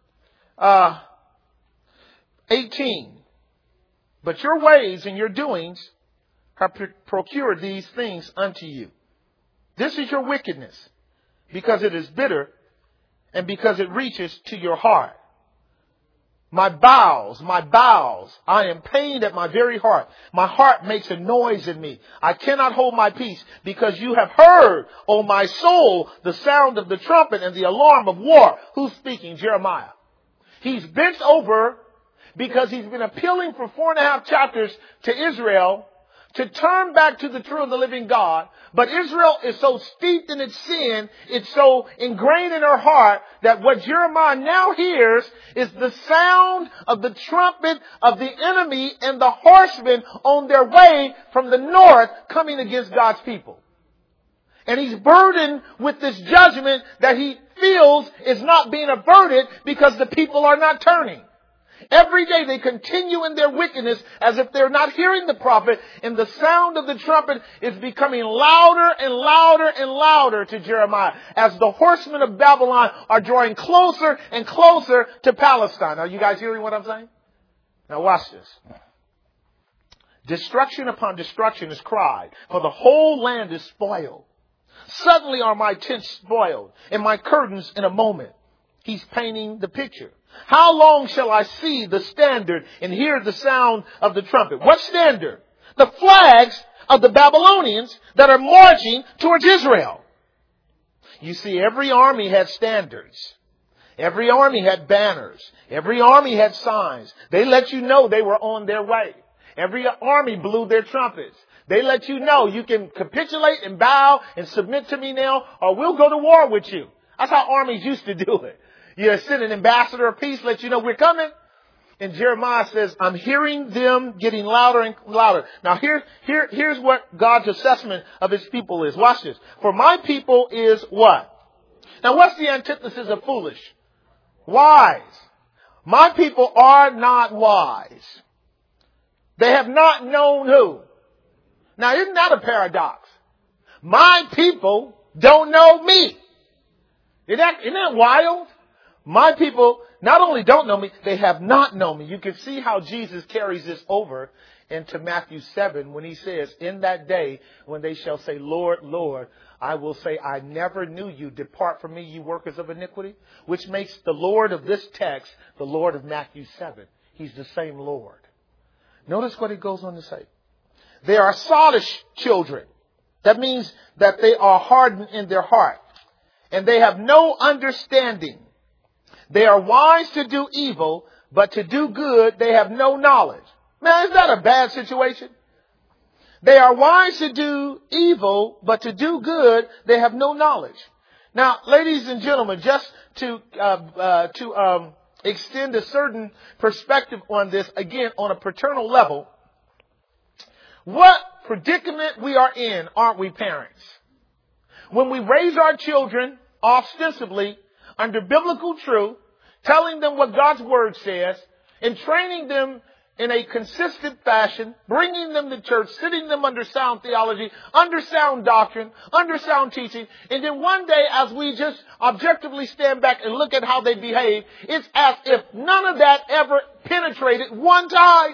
18. But your ways and your doings have procured these things unto you. This is your wickedness, because it is bitter and because it reaches to your heart. My bowels, I am pained at my very heart. My heart makes a noise in me. I cannot hold my peace because you have heard, O my soul, the sound of the trumpet and the alarm of war. Who's speaking? Jeremiah. He's bent over because he's been appealing for 4.5 chapters to Israel to turn back to the true and the living God. But Israel is so steeped in its sin, it's so ingrained in her heart, that what Jeremiah now hears is the sound of the trumpet of the enemy and the horsemen on their way from the north coming against God's people. And he's burdened with this judgment that he feels is not being averted because the people are not turning. Every day they continue in their wickedness as if they're not hearing the prophet, and the sound of the trumpet is becoming louder and louder and louder to Jeremiah as the horsemen of Babylon are drawing closer and closer to Palestine. Are you guys hearing what I'm saying? Now watch this. Destruction upon destruction is cried, for the whole land is spoiled. Suddenly are my tents spoiled, and my curtains in a moment. He's painting the picture. How long shall I see the standard and hear the sound of the trumpet? What standard? The flags of the Babylonians that are marching towards Israel. You see, every army had standards. Every army had banners. Every army had signs. They let you know they were on their way. Every army blew their trumpets. They let you know you can capitulate and bow and submit to me now, or we'll go to war with you. That's how armies used to do it. You send an ambassador of peace, let you know we're coming. And Jeremiah says, I'm hearing them getting louder and louder. Now here's what God's assessment of his people is. Watch this. For my people is what? Now what's the antithesis of foolish? Wise. My people are not wise. They have not known who? Now isn't that a paradox? My people don't know me. Isn't that wild? My people not only don't know me, they have not known me. You can see how Jesus carries this over into Matthew 7 when he says, in that day when they shall say, Lord, Lord, I will say, I never knew you. Depart from me, you workers of iniquity. Which makes the Lord of this text the Lord of Matthew 7. He's the same Lord. Notice what he goes on to say. They are sottish children. That means that they are hardened in their heart. And they have no understanding. They are wise to do evil, but to do good they have no knowledge. Man, is that a bad situation? They are wise to do evil, but to do good they have no knowledge. Now, ladies and gentlemen, just to extend a certain perspective on this, again, on a paternal level, what predicament we are in, aren't we, parents? When we raise our children ostensibly under biblical truth, telling them what God's word says, and training them in a consistent fashion, bringing them to church, sitting them under sound theology, under sound doctrine, under sound teaching, and then one day as we just objectively stand back and look at how they behave, it's as if none of that ever penetrated one time.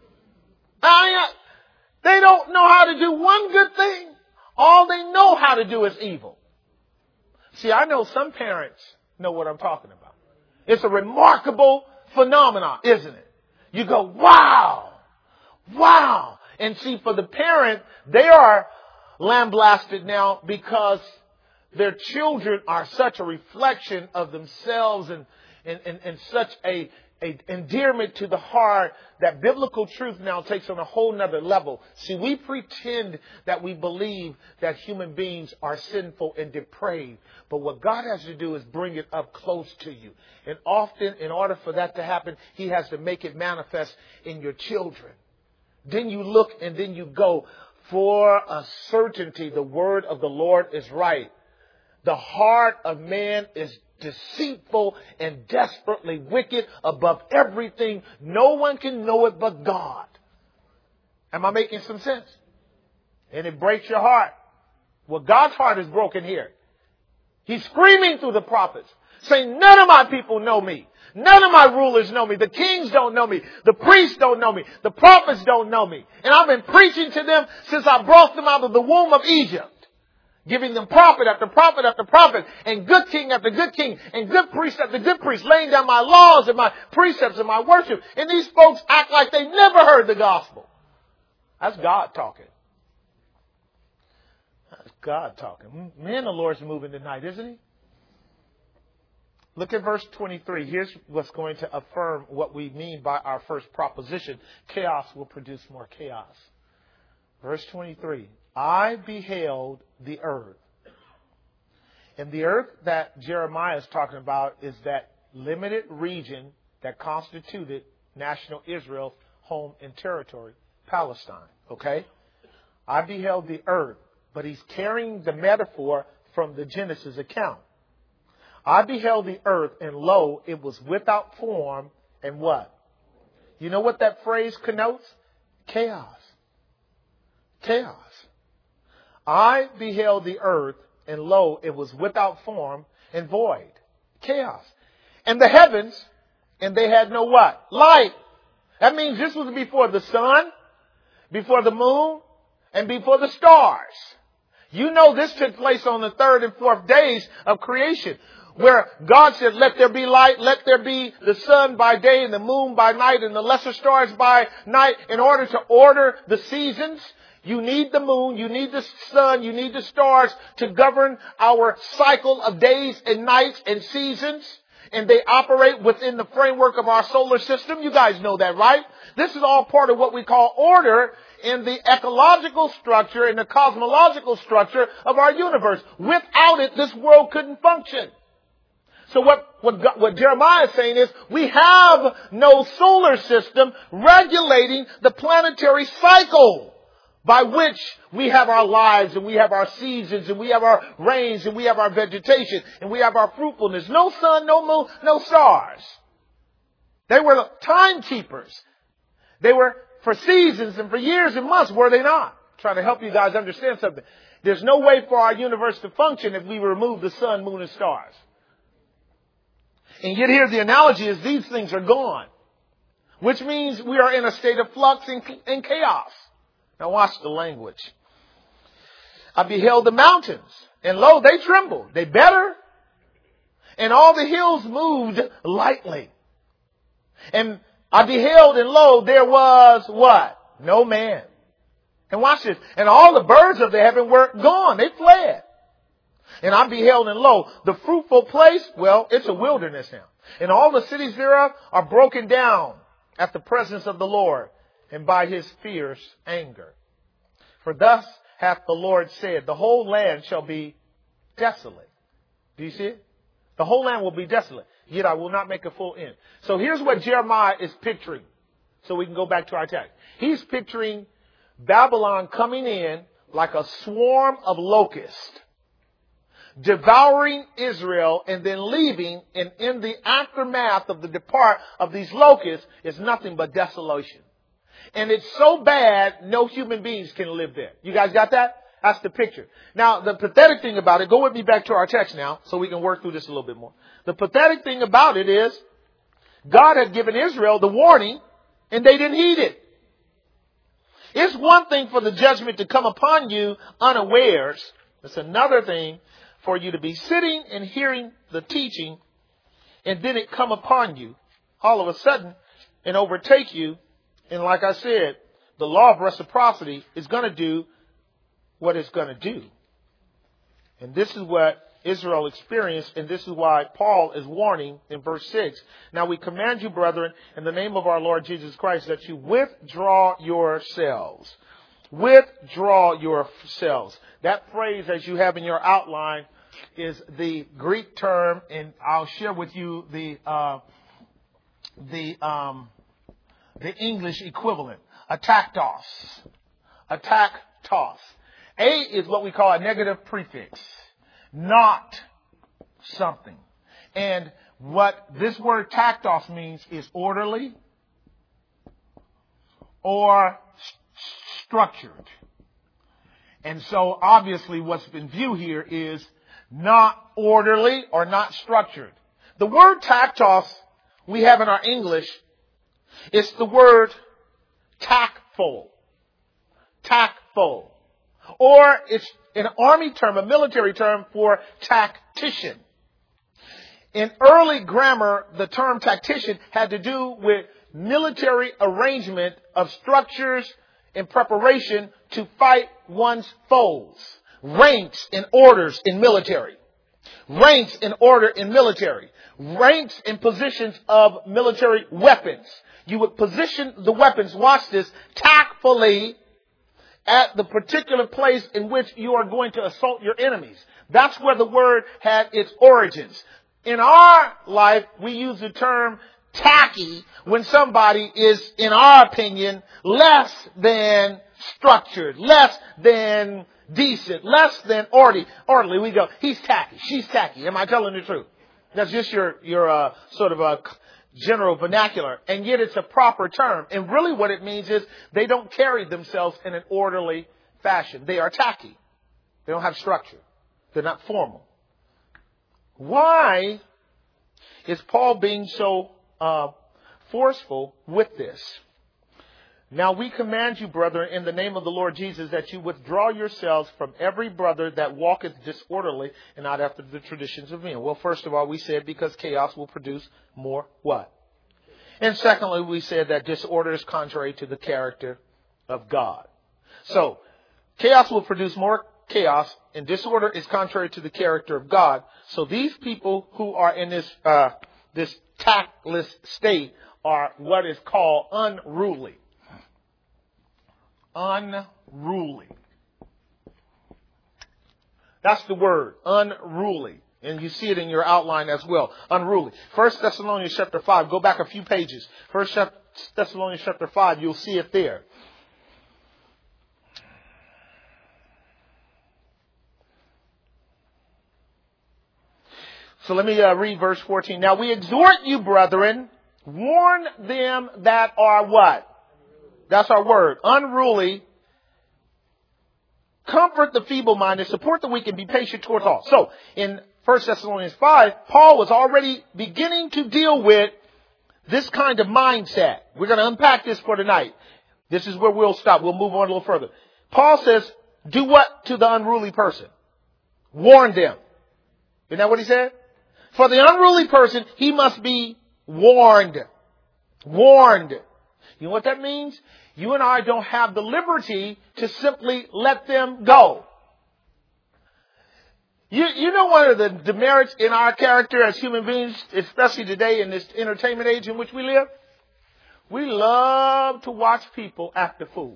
They don't know how to do one good thing. All they know how to do is evil. See, I know some parents know what I'm talking about. It's a remarkable phenomenon, isn't it? You go, wow, wow. And see, for the parent, they are lambasted now because their children are such a reflection of themselves and such a endearment to the heart that biblical truth now takes on a whole nother level. See, we pretend that we believe that human beings are sinful and depraved. But what God has to do is bring it up close to you. And often, in order for that to happen, He has to make it manifest in your children. Then you look and then you go, for a certainty, the word of the Lord is right. The heart of man is deceitful and desperately wicked above everything. No one can know it but God. Am I making some sense? And it breaks your heart. Well, God's heart is broken here. He's screaming through the prophets, saying, none of my people know me. None of my rulers know me. The kings don't know me. The priests don't know me. The prophets don't know me. And I've been preaching to them since I brought them out of the womb of Egypt. Giving them prophet after prophet after prophet, and good king after good king, and good priest after good priest, laying down my laws and my precepts and my worship. And these folks act like they never heard the gospel. That's God talking. That's God talking. Man, the Lord's moving tonight, isn't He? Look at verse 23. Here's what's going to affirm what we mean by our first proposition. Chaos will produce more chaos. Verse 23. I beheld the earth. And the earth that Jeremiah is talking about is that limited region that constituted national Israel's home and territory, Palestine. Okay? I beheld the earth, but he's carrying the metaphor from the Genesis account. I beheld the earth, and lo, it was without form, and what? You know what that phrase connotes? Chaos. Chaos. I beheld the earth, and lo, it was without form and void. Chaos. And the heavens, and they had no what? Light. That means this was before the sun, before the moon, and before the stars. You know this took place on the third and fourth days of creation, where God said, let there be light, let there be the sun by day and the moon by night and the lesser stars by night. In order to order the seasons, you need the moon, you need the sun, you need the stars to govern our cycle of days and nights and seasons. And they operate within the framework of our solar system. You guys know that, right? This is all part of what we call order in the ecological structure and the cosmological structure of our universe. Without it, this world couldn't function. So what Jeremiah is saying is we have no solar system regulating the planetary cycle by which we have our lives and we have our seasons and we have our rains and we have our vegetation and we have our fruitfulness. No sun, no moon, no stars. They were timekeepers. They were for seasons and for years and months, were they not? I'm trying to help you guys understand something. There's no way for our universe to function if we remove the sun, moon, and stars. And yet here the analogy is these things are gone, which means we are in a state of flux and chaos. Now watch the language. I beheld the mountains, and lo, they trembled. They better. And all the hills moved lightly. And I beheld, and lo, there was what? No man. And watch this. And all the birds of the heaven were gone. They fled. And I beheld, and lo, the fruitful place, well, it's a wilderness now. And all the cities thereof are broken down at the presence of the Lord and by his fierce anger. For thus hath the Lord said, the whole land shall be desolate. Do you see it? The whole land will be desolate, yet I will not make a full end. So here's what Jeremiah is picturing. So we can go back to our text. He's picturing Babylon coming in like a swarm of locusts, devouring Israel and then leaving. And in the aftermath of the depart of these locusts is nothing but desolation. And it's so bad, no human beings can live there. You guys got that? That's the picture. Now, the pathetic thing about it, go with me back to our text now so we can work through this a little bit more. The pathetic thing about it is God had given Israel the warning and they didn't heed it. It's one thing for the judgment to come upon you unawares. It's another thing for you to be sitting and hearing the teaching and then it come upon you all of a sudden and overtake you. And like I said, the law of reciprocity is going to do what it's going to do. And this is what Israel experienced, and this is why Paul is warning in verse 6. Now we command you, brethren, in the name of our Lord Jesus Christ, that you withdraw yourselves. Withdraw yourselves. That phrase, as you have in your outline, is the Greek term, and I'll share with you the English equivalent. Ataktos. Ataktos. A is what we call a negative prefix. Not something. And what this word taktos means is orderly or structured. And so obviously what's in view here is not orderly or not structured. The word taktos we have in our English, it's the word tactful. Tactful. Or it's an army term, a military term for tactician. In early grammar, the term tactician had to do with military arrangement of structures in preparation to fight one's foes. Ranks and orders in military. Ranks and order in military. Ranks and positions of military weapons. You would position the weapons, watch this, tactfully at the particular place in which you are going to assault your enemies. That's where the word had its origins. In our life, we use the term tacky when somebody is, in our opinion, less than structured, less than decent, less than orderly. We go, he's tacky, she's tacky. Am I telling the truth? That's just your sort of a general vernacular. And yet it's a proper term. And really what it means is they don't carry themselves in an orderly fashion. They are tacky. They don't have structure. They're not formal. Why is Paul being so forceful with this? Now we command you, brethren, in the name of the Lord Jesus, that you withdraw yourselves from every brother that walketh disorderly and not after the traditions of men. Well, first of all, we said because chaos will produce more what? And secondly, we said that disorder is contrary to the character of God. So, chaos will produce more chaos, and disorder is contrary to the character of God. So these people who are in this tactless state are what is called unruly. Unruly. That's the word, unruly. And you see it in your outline as well. Unruly. 1 Thessalonians chapter 5. Go back a few pages. 1 Thessalonians chapter 5. You'll see it there. So let me read verse 14. Now we exhort you, brethren, warn them that are what? That's our word. Unruly. Comfort the feeble-minded. Support the weak and be patient towards all. So in 1 Thessalonians 5, Paul was already beginning to deal with this kind of mindset. We're going to unpack this for tonight. This is where we'll stop. We'll move on a little further. Paul says, do what to the unruly person? Warn them. Isn't that what he said? For the unruly person, he must be warned. Warned. You know what that means? You and I don't have the liberty to simply let them go. You know one of the demerits in our character as human beings, especially today in this entertainment age in which we live? We love to watch people act a fool.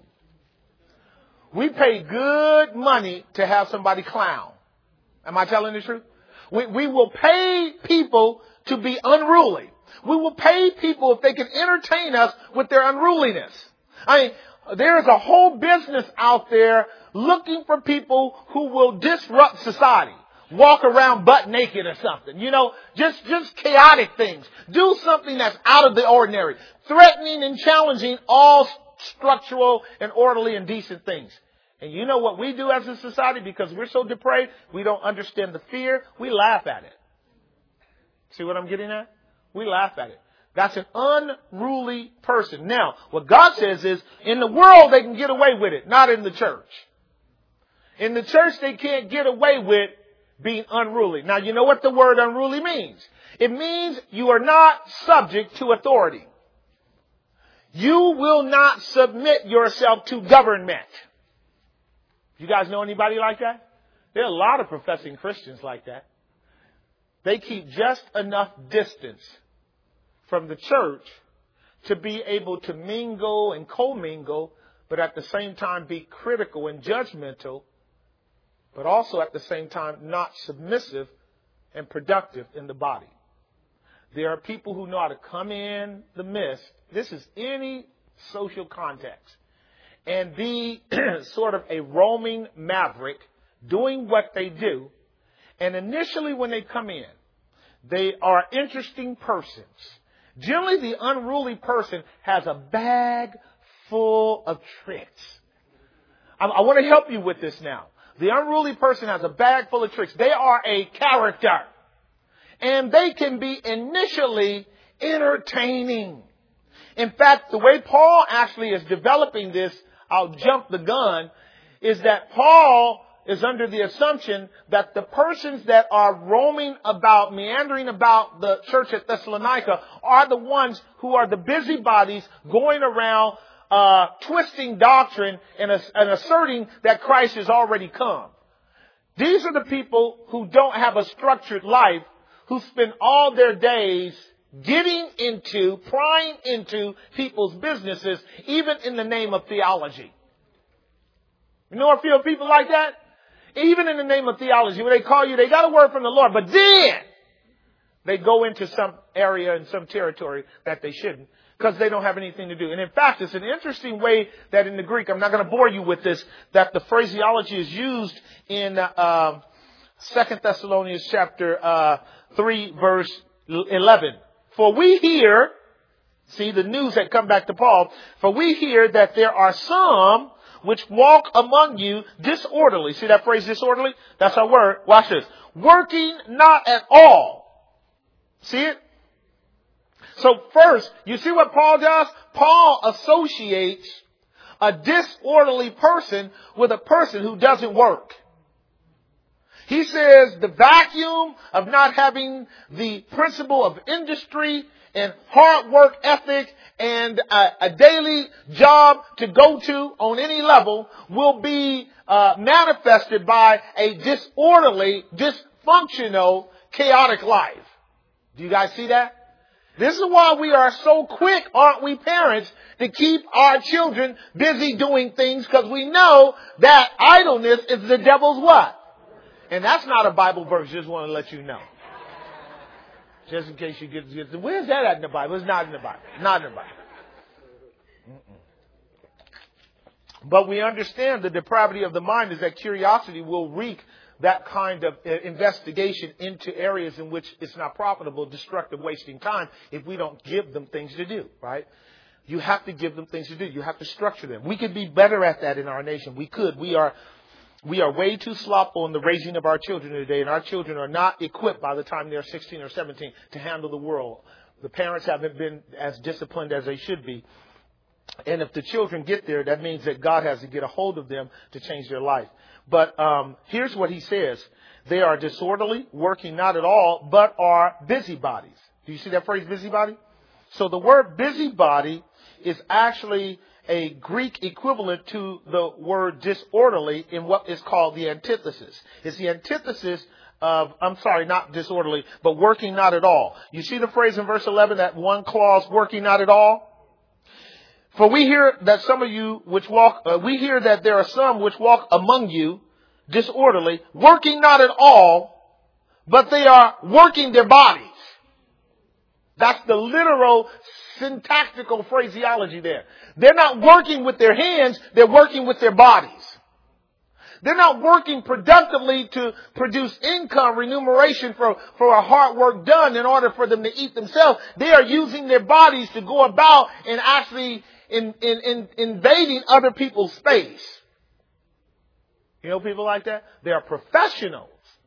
We pay good money to have somebody clown. Am I telling the truth? We will pay people to be unruly. We will pay people if they can entertain us with their unruliness. I mean, there is a whole business out there looking for people who will disrupt society. Walk around butt naked or something. You know, just chaotic things. Do something that's out of the ordinary. Threatening and challenging all structural and orderly and decent things. And you know what we do as a society? Because we're so depraved, we don't understand the fear. We laugh at it. See what I'm getting at? We laugh at it. That's an unruly person. Now, what God says is, in the world they can get away with it, not in the church. In the church they can't get away with being unruly. Now, you know what the word unruly means? It means you are not subject to authority. You will not submit yourself to government. You guys know anybody like that? There are a lot of professing Christians like that. They keep just enough distance from the church to be able to mingle and commingle, but at the same time be critical and judgmental, but also at the same time not submissive and productive in the body. There are people who know how to come in the midst. This is any social context. And be sort of a roaming maverick doing what they do. And initially when they come in, they are interesting persons. Generally, the unruly person has a bag full of tricks. I want to help you with this now. The unruly person has a bag full of tricks. They are a character. And they can be initially entertaining. In fact, the way Paul actually is developing this, I'll jump the gun, is that Paul is under the assumption that the persons that are roaming about, meandering about the church at Thessalonica are the ones who are the busybodies going around twisting doctrine and asserting that Christ has already come. These are the people who don't have a structured life, who spend all their days prying into people's businesses, even in the name of theology. You know a few people like that? Even in the name of theology, when they call you, they got a word from the Lord, but then they go into some area and some territory that they shouldn't, because they don't have anything to do. And in fact, it's an interesting way that in the Greek, I'm not going to bore you with this, that the phraseology is used in 2 Thessalonians chapter 3, verse 11. For we hear, see the news that come back to Paul, for we hear that there are some which walk among you disorderly. See that phrase, disorderly? That's our word. Watch this. Working not at all. See it? So first, you see what Paul does? Paul associates a disorderly person with a person who doesn't work. He says the vacuum of not having the principle of industry and hard work ethic and a daily job to go to on any level will be manifested by a disorderly, dysfunctional, chaotic life. Do you guys see that? This is why we are so quick, aren't we, parents, to keep our children busy doing things, because we know that idleness is the devil's what? And that's not a Bible verse. Just want to let you know. Just in case you get where's that at in the Bible? It's not in the Bible. Not in the Bible. But we understand the depravity of the mind is that curiosity will wreak that kind of investigation into areas in which it's not profitable, destructive, wasting time if we don't give them things to do, right? You have to give them things to do. You have to structure them. We could be better at that in our nation. We could. We are way too slothful in the raising of our children today, and our children are not equipped by the time they're 16 or 17 to handle the world. The parents haven't been as disciplined as they should be. And if the children get there, that means that God has to get a hold of them to change their life. But here's what he says. They are disorderly, working not at all, but are busybodies. Do you see that phrase, busybody? So the word busybody is actually a Greek equivalent to the word disorderly in what is called the antithesis. It's the antithesis of, not disorderly, but working not at all. You see the phrase in verse 11, that one clause, working not at all? For we hear that we hear that there are some which walk among you disorderly, working not at all, but they are working their bodies. That's the literal syntactical phraseology there. They're not working with their hands, they're working with their bodies. They're not working productively to produce income, remuneration for a hard work done in order for them to eat themselves. They are using their bodies to go about and actually invading other people's space. You know people like that? They are professionals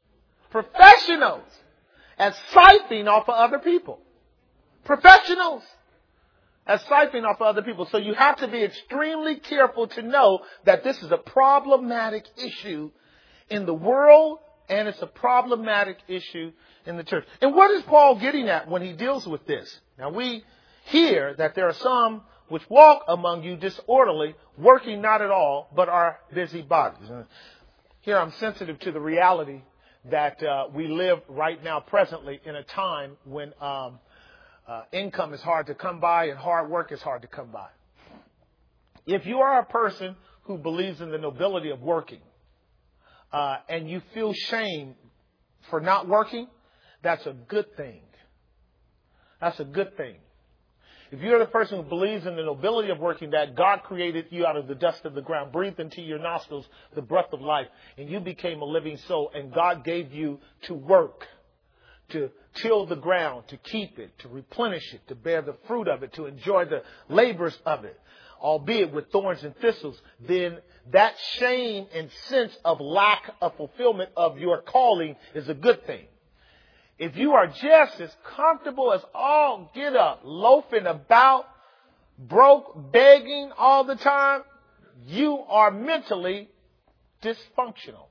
at siphoning off of other people. Professionals at siphoning off of other people. So you have to be extremely careful to know that this is a problematic issue in the world, and it's a problematic issue in the church. And what is Paul getting at when he deals with this? Now we hear that there are some which walk among you disorderly, working not at all, but are busybodies. Here I'm sensitive to the reality that we live right now presently in a time when income is hard to come by and hard work is hard to come by. If you are a person who believes in the nobility of working and you feel shame for not working, that's a good thing. That's a good thing. If you're the person who believes in the nobility of working, that God created you out of the dust of the ground, breathed into your nostrils the breath of life, and you became a living soul, and God gave you to work, to till the ground, to keep it, to replenish it, to bear the fruit of it, to enjoy the labors of it, albeit with thorns and thistles, then that shame and sense of lack of fulfillment of your calling is a good thing. If you are just as comfortable as all get up, loafing about, broke, begging all the time, you are mentally dysfunctional.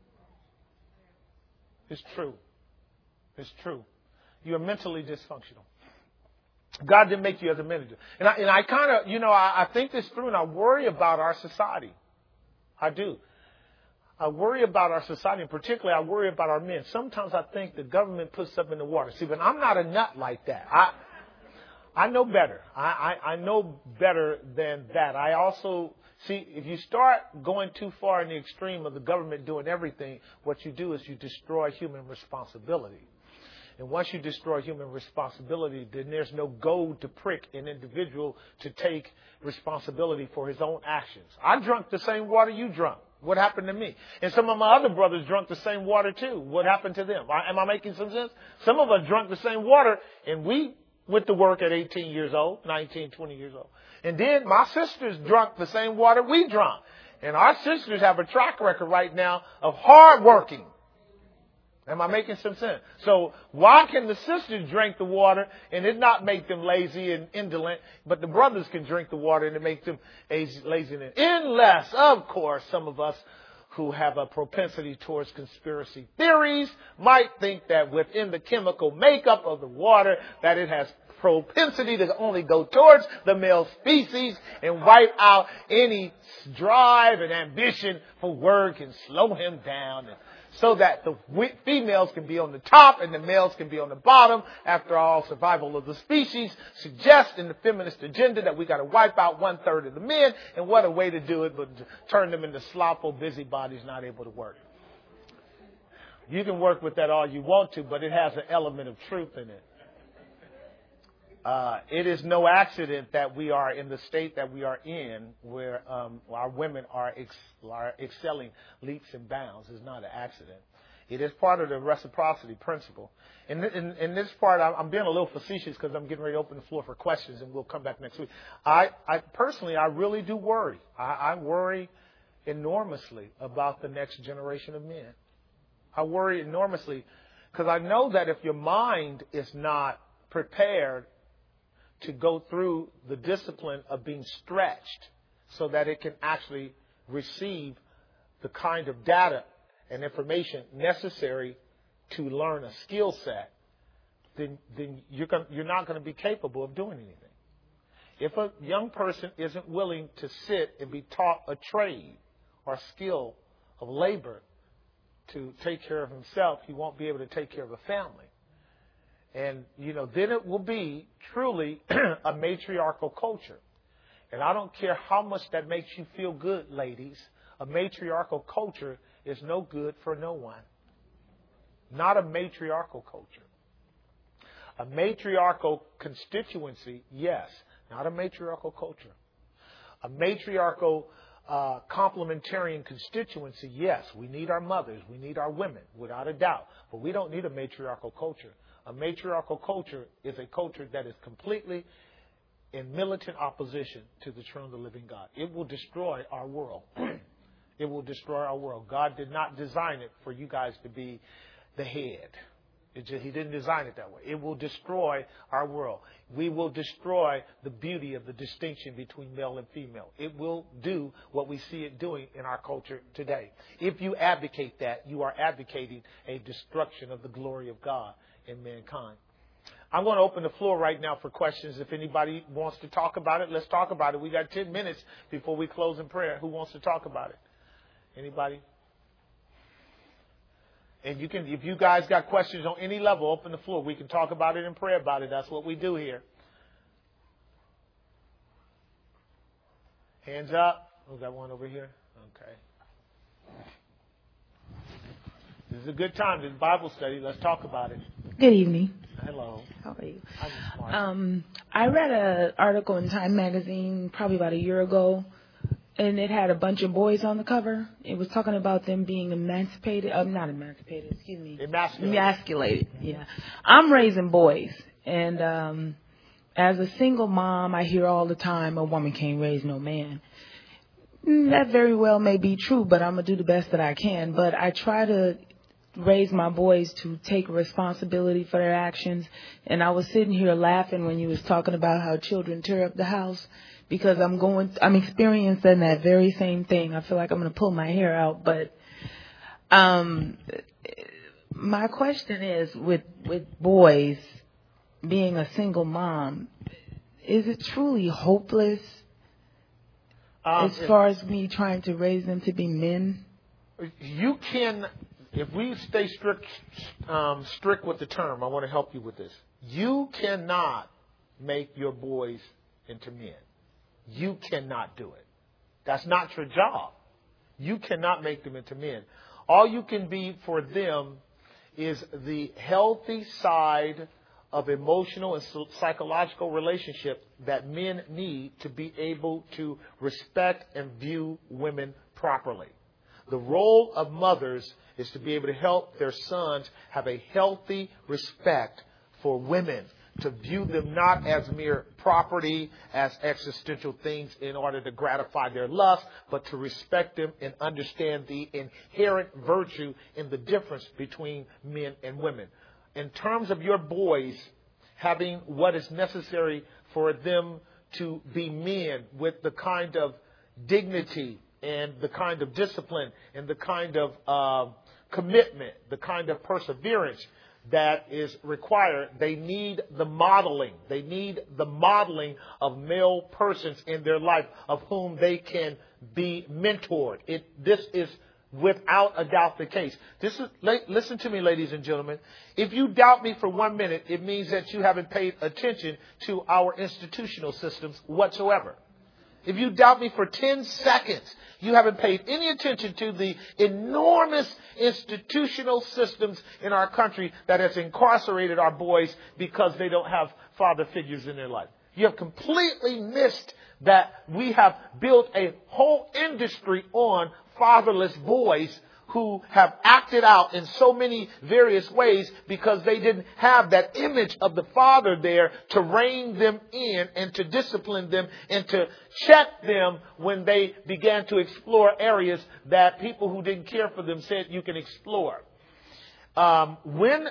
It's true. It's true. You're mentally dysfunctional. God didn't make you as a manager. And I kind of, I think this through, and I worry about our society. I do. I worry about our society, and particularly I worry about our men. Sometimes I think the government puts something in the water. See, but I'm not a nut like that. I know better. I know better than that. I also see, if you start going too far in the extreme of the government doing everything, what you do is you destroy human responsibility. And once you destroy human responsibility, then there's no goad to prick an individual to take responsibility for his own actions. I drank the same water you drank. What happened to me? And some of my other brothers drank the same water too. What happened to them? Am I making some sense? Some of us drank the same water, and we went to work at 18 years old, 19, 20 years old. And then my sisters drank the same water we drank. And our sisters have a track record right now of hard working. Am I making some sense? So why can the sisters drink the water and it not make them lazy and indolent, but the brothers can drink the water and it make them lazy and unless, of course, some of us who have a propensity towards conspiracy theories might think that within the chemical makeup of the water that it has propensity to only go towards the male species and wipe out any drive and ambition for work and slow him down, and so that the females can be on the top and the males can be on the bottom. After all, survival of the species suggests in the feminist agenda that we got to wipe out 1/3 of the men, and what a way to do it, but to turn them into slothful busybodies not able to work. You can work with that all you want to, but it has an element of truth in it. It is no accident that we are in the state that we are in, where our women are excelling leaps and bounds. It's not an accident. It is part of the reciprocity principle. In this part, I'm being a little facetious because I'm getting ready to open the floor for questions, and we'll come back next week. I personally really do worry. I worry enormously about the next generation of men. I worry enormously because I know that if your mind is not prepared to go through the discipline of being stretched so that it can actually receive the kind of data and information necessary to learn a skill set, then you're not going to be capable of doing anything. If a young person isn't willing to sit and be taught a trade or skill of labor to take care of himself, he won't be able to take care of a family. And, then it will be truly a matriarchal culture. And I don't care how much that makes you feel good, ladies. A matriarchal culture is no good for no one. Not a matriarchal culture. A matriarchal constituency, yes. Not a matriarchal culture. A matriarchal complementarian constituency, yes. We need our mothers. We need our women, without a doubt. But we don't need a matriarchal culture. A matriarchal culture is a culture that is completely in militant opposition to the true and the living God. It will destroy our world. It will destroy our world. God did not design it for you guys to be the head. He didn't design it that way. It will destroy our world. We will destroy the beauty of the distinction between male and female. It will do what we see it doing in our culture today. If you advocate that, you are advocating a destruction of the glory of God in mankind. I'm going to open the floor right now for questions. If anybody wants to talk about it, let's talk about it. We got 10 minutes before we close in prayer. Who wants to talk about it? Anybody? And you can, if you guys got questions on any level, open the floor. We can talk about it and pray about it. That's what we do here. Hands up. We got one over here. Okay. This is a good time. This is Bible study. Let's talk about it. Good evening. Hello. How are you? I read an article in Time magazine probably about a year ago, and it had a bunch of boys on the cover. It was talking about them being emasculated. Yeah. I'm raising boys, and as a single mom, I hear all the time, a woman can't raise no man. That very well may be true, but I'm going to do the best that I can. But I try to raise my boys to take responsibility for their actions. And I was sitting here laughing when you was talking about how children tear up the house, because I'm experiencing that very same thing. I feel like I'm going to pull my hair out. But my question is, with boys being a single mom, is it truly hopeless as far as me trying to raise them to be men? You can, if we stay strict with the term, I want to help you with this. You cannot make your boys into men. You cannot do it. That's not your job. You cannot make them into men. All you can be for them is the healthy side of emotional and psychological relationship that men need to be able to respect and view women properly. The role of mothers is to be able to help their sons have a healthy respect for women, to view them not as mere property, as existential things in order to gratify their lust, but to respect them and understand the inherent virtue in the difference between men and women. In terms of your boys having what is necessary for them to be men with the kind of dignity and the kind of discipline and the kind of commitment, the kind of perseverance that is required, they need the modeling. They need the modeling of male persons in their life of whom they can be mentored. This is without a doubt the case. Listen to me, ladies and gentlemen. If you doubt me for 1 minute, it means that you haven't paid attention to our institutional systems whatsoever. If you doubt me for 10 seconds, you haven't paid any attention to the enormous institutional systems in our country that has incarcerated our boys because they don't have father figures in their life. You have completely missed that we have built a whole industry on fatherless boys who have acted out in so many various ways because they didn't have that image of the father there to rein them in and to discipline them and to check them when they began to explore areas that people who didn't care for them said you can explore. When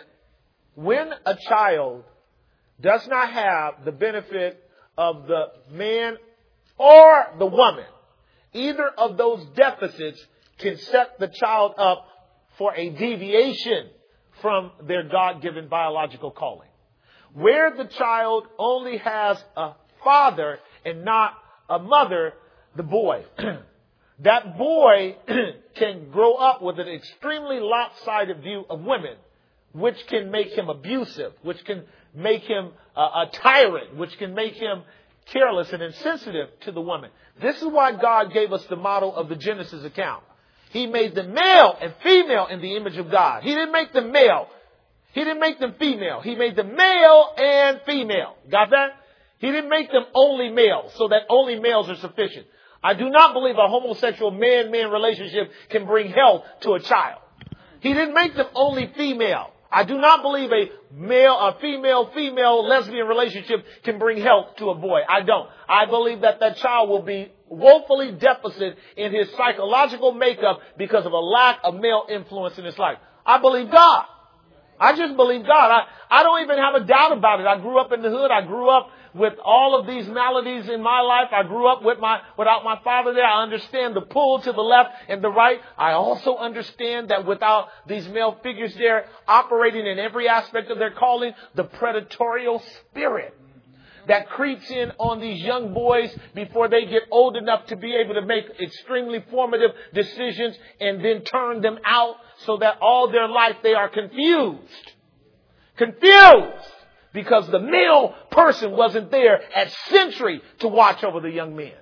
a child does not have the benefit of the man or the woman, either of those deficits can set the child up for a deviation from their God-given biological calling. Where the child only has a father and not a mother, the boy. That boy can grow up with an extremely lopsided view of women, which can make him abusive, which can make him a tyrant, which can make him careless and insensitive to the woman. This is why God gave us the model of the Genesis account. He made them male and female in the image of God. He didn't make them male. He didn't make them female. He made them male and female. Got that? He didn't make them only male so that only males are sufficient. I do not believe a homosexual man-man relationship can bring health to a child. He didn't make them only female. I do not believe a female lesbian relationship can bring health to a boy. I don't. I believe that child will be woefully deficit in his psychological makeup because of a lack of male influence in his life. I believe God. I just believe God. I don't even have a doubt about it. I grew up in the hood. I grew up with all of these maladies in my life. I grew up without my father there. I understand the pull to the left and the right. I also understand that without these male figures there operating in every aspect of their calling, the predatorial spirit that creeps in on these young boys before they get old enough to be able to make extremely formative decisions and then turn them out so that all their life they are confused. Confused because the male person wasn't there at century to watch over the young men.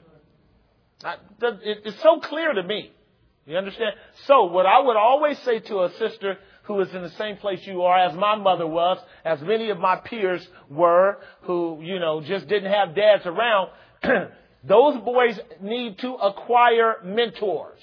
It's so clear to me. You understand? So what I would always say to a sister who is in the same place you are, as my mother was, as many of my peers were, who, just didn't have dads around, those boys need to acquire mentors.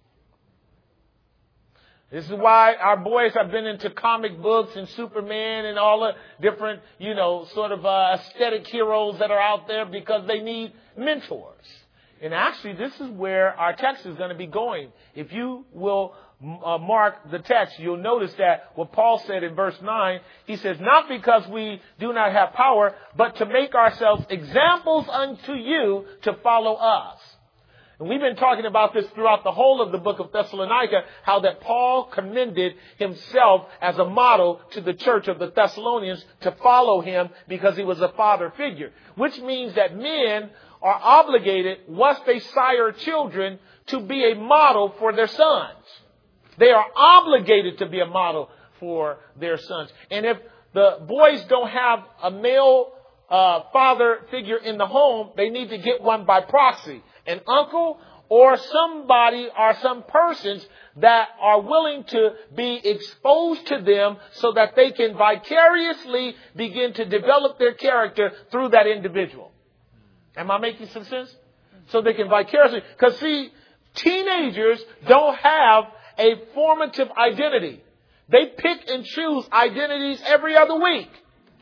This is why our boys have been into comic books and Superman and all the different, aesthetic heroes that are out there because they need mentors. And actually, this is where our text is going to be going. If you will mark the text, you'll notice that what Paul said in verse 9, he says, not because we do not have power, but to make ourselves examples unto you to follow us. And we've been talking about this throughout the whole of the book of Thessalonica, how that Paul commended himself as a model to the church of the Thessalonians to follow him because he was a father figure, which means that men are obligated, once they sire children, to be a model for their sons. They are obligated to be a model for their sons. And if the boys don't have a male father figure in the home, they need to get one by proxy. An uncle or somebody or some persons that are willing to be exposed to them so that they can vicariously begin to develop their character through that individual. Am I making some sense? So they can vicariously, because see, teenagers don't have a formative identity. They pick and choose identities every other week.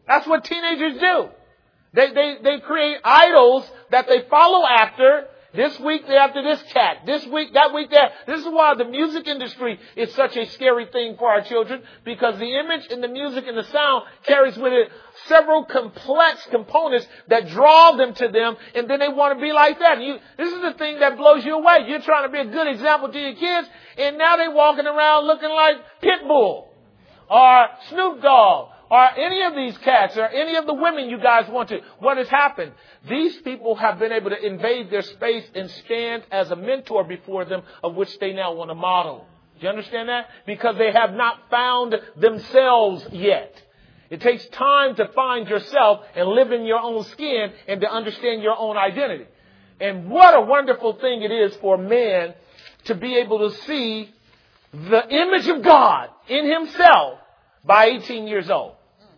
That's what teenagers do. They create idols that they follow after. This week they're after this cat. This week, that week, that. This is why the music industry is such a scary thing for our children, because the image and the music and the sound carries with it several complex components that draw them to them, and then they want to be like that. This is the thing that blows you away. You're trying to be a good example to your kids, and now they're walking around looking like Pitbull or Snoop Dogg or any of these cats or any of the women you guys want to. What has happened? These people have been able to invade their space and stand as a mentor before them, of which they now want to model. Do you understand that? Because they have not found themselves yet. It takes time to find yourself and live in your own skin and to understand your own identity. And what a wonderful thing it is for a man to be able to see the image of God in himself by 18 years old.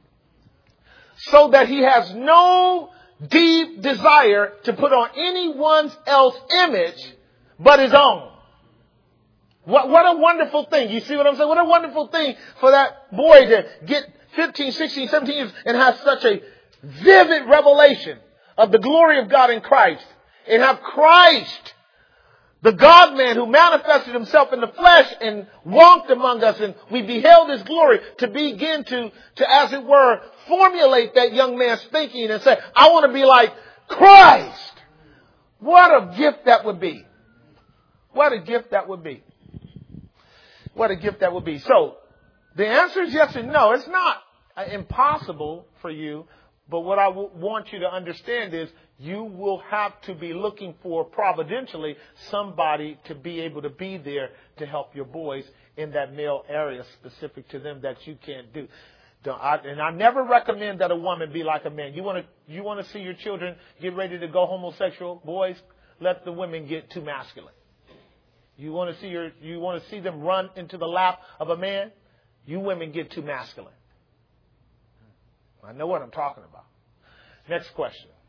So that he has no deep desire to put on anyone else's image but his own. What a wonderful thing. You see what I'm saying? What a wonderful thing for that boy to get 15, 16, 17 years and have such a vivid revelation of the glory of God in Christ. And have Christ, the God-man who manifested himself in the flesh and walked among us, and we beheld his glory, to begin to, as it were, formulate that young man's thinking and say, I want to be like Christ. What a gift that would be. What a gift that would be. What a gift that would be. So, the answer is yes and no. It's not impossible for you, but what I want you to understand is you will have to be looking for, providentially, somebody to be able to be there to help your boys in that male area specific to them that you can't do. And I never recommend that a woman be like a man. You want to see your children get ready to go homosexual? Boys, let the women get too masculine. You want to see them run into the lap of a man? You women get too masculine. I know what I'm talking about. Next question.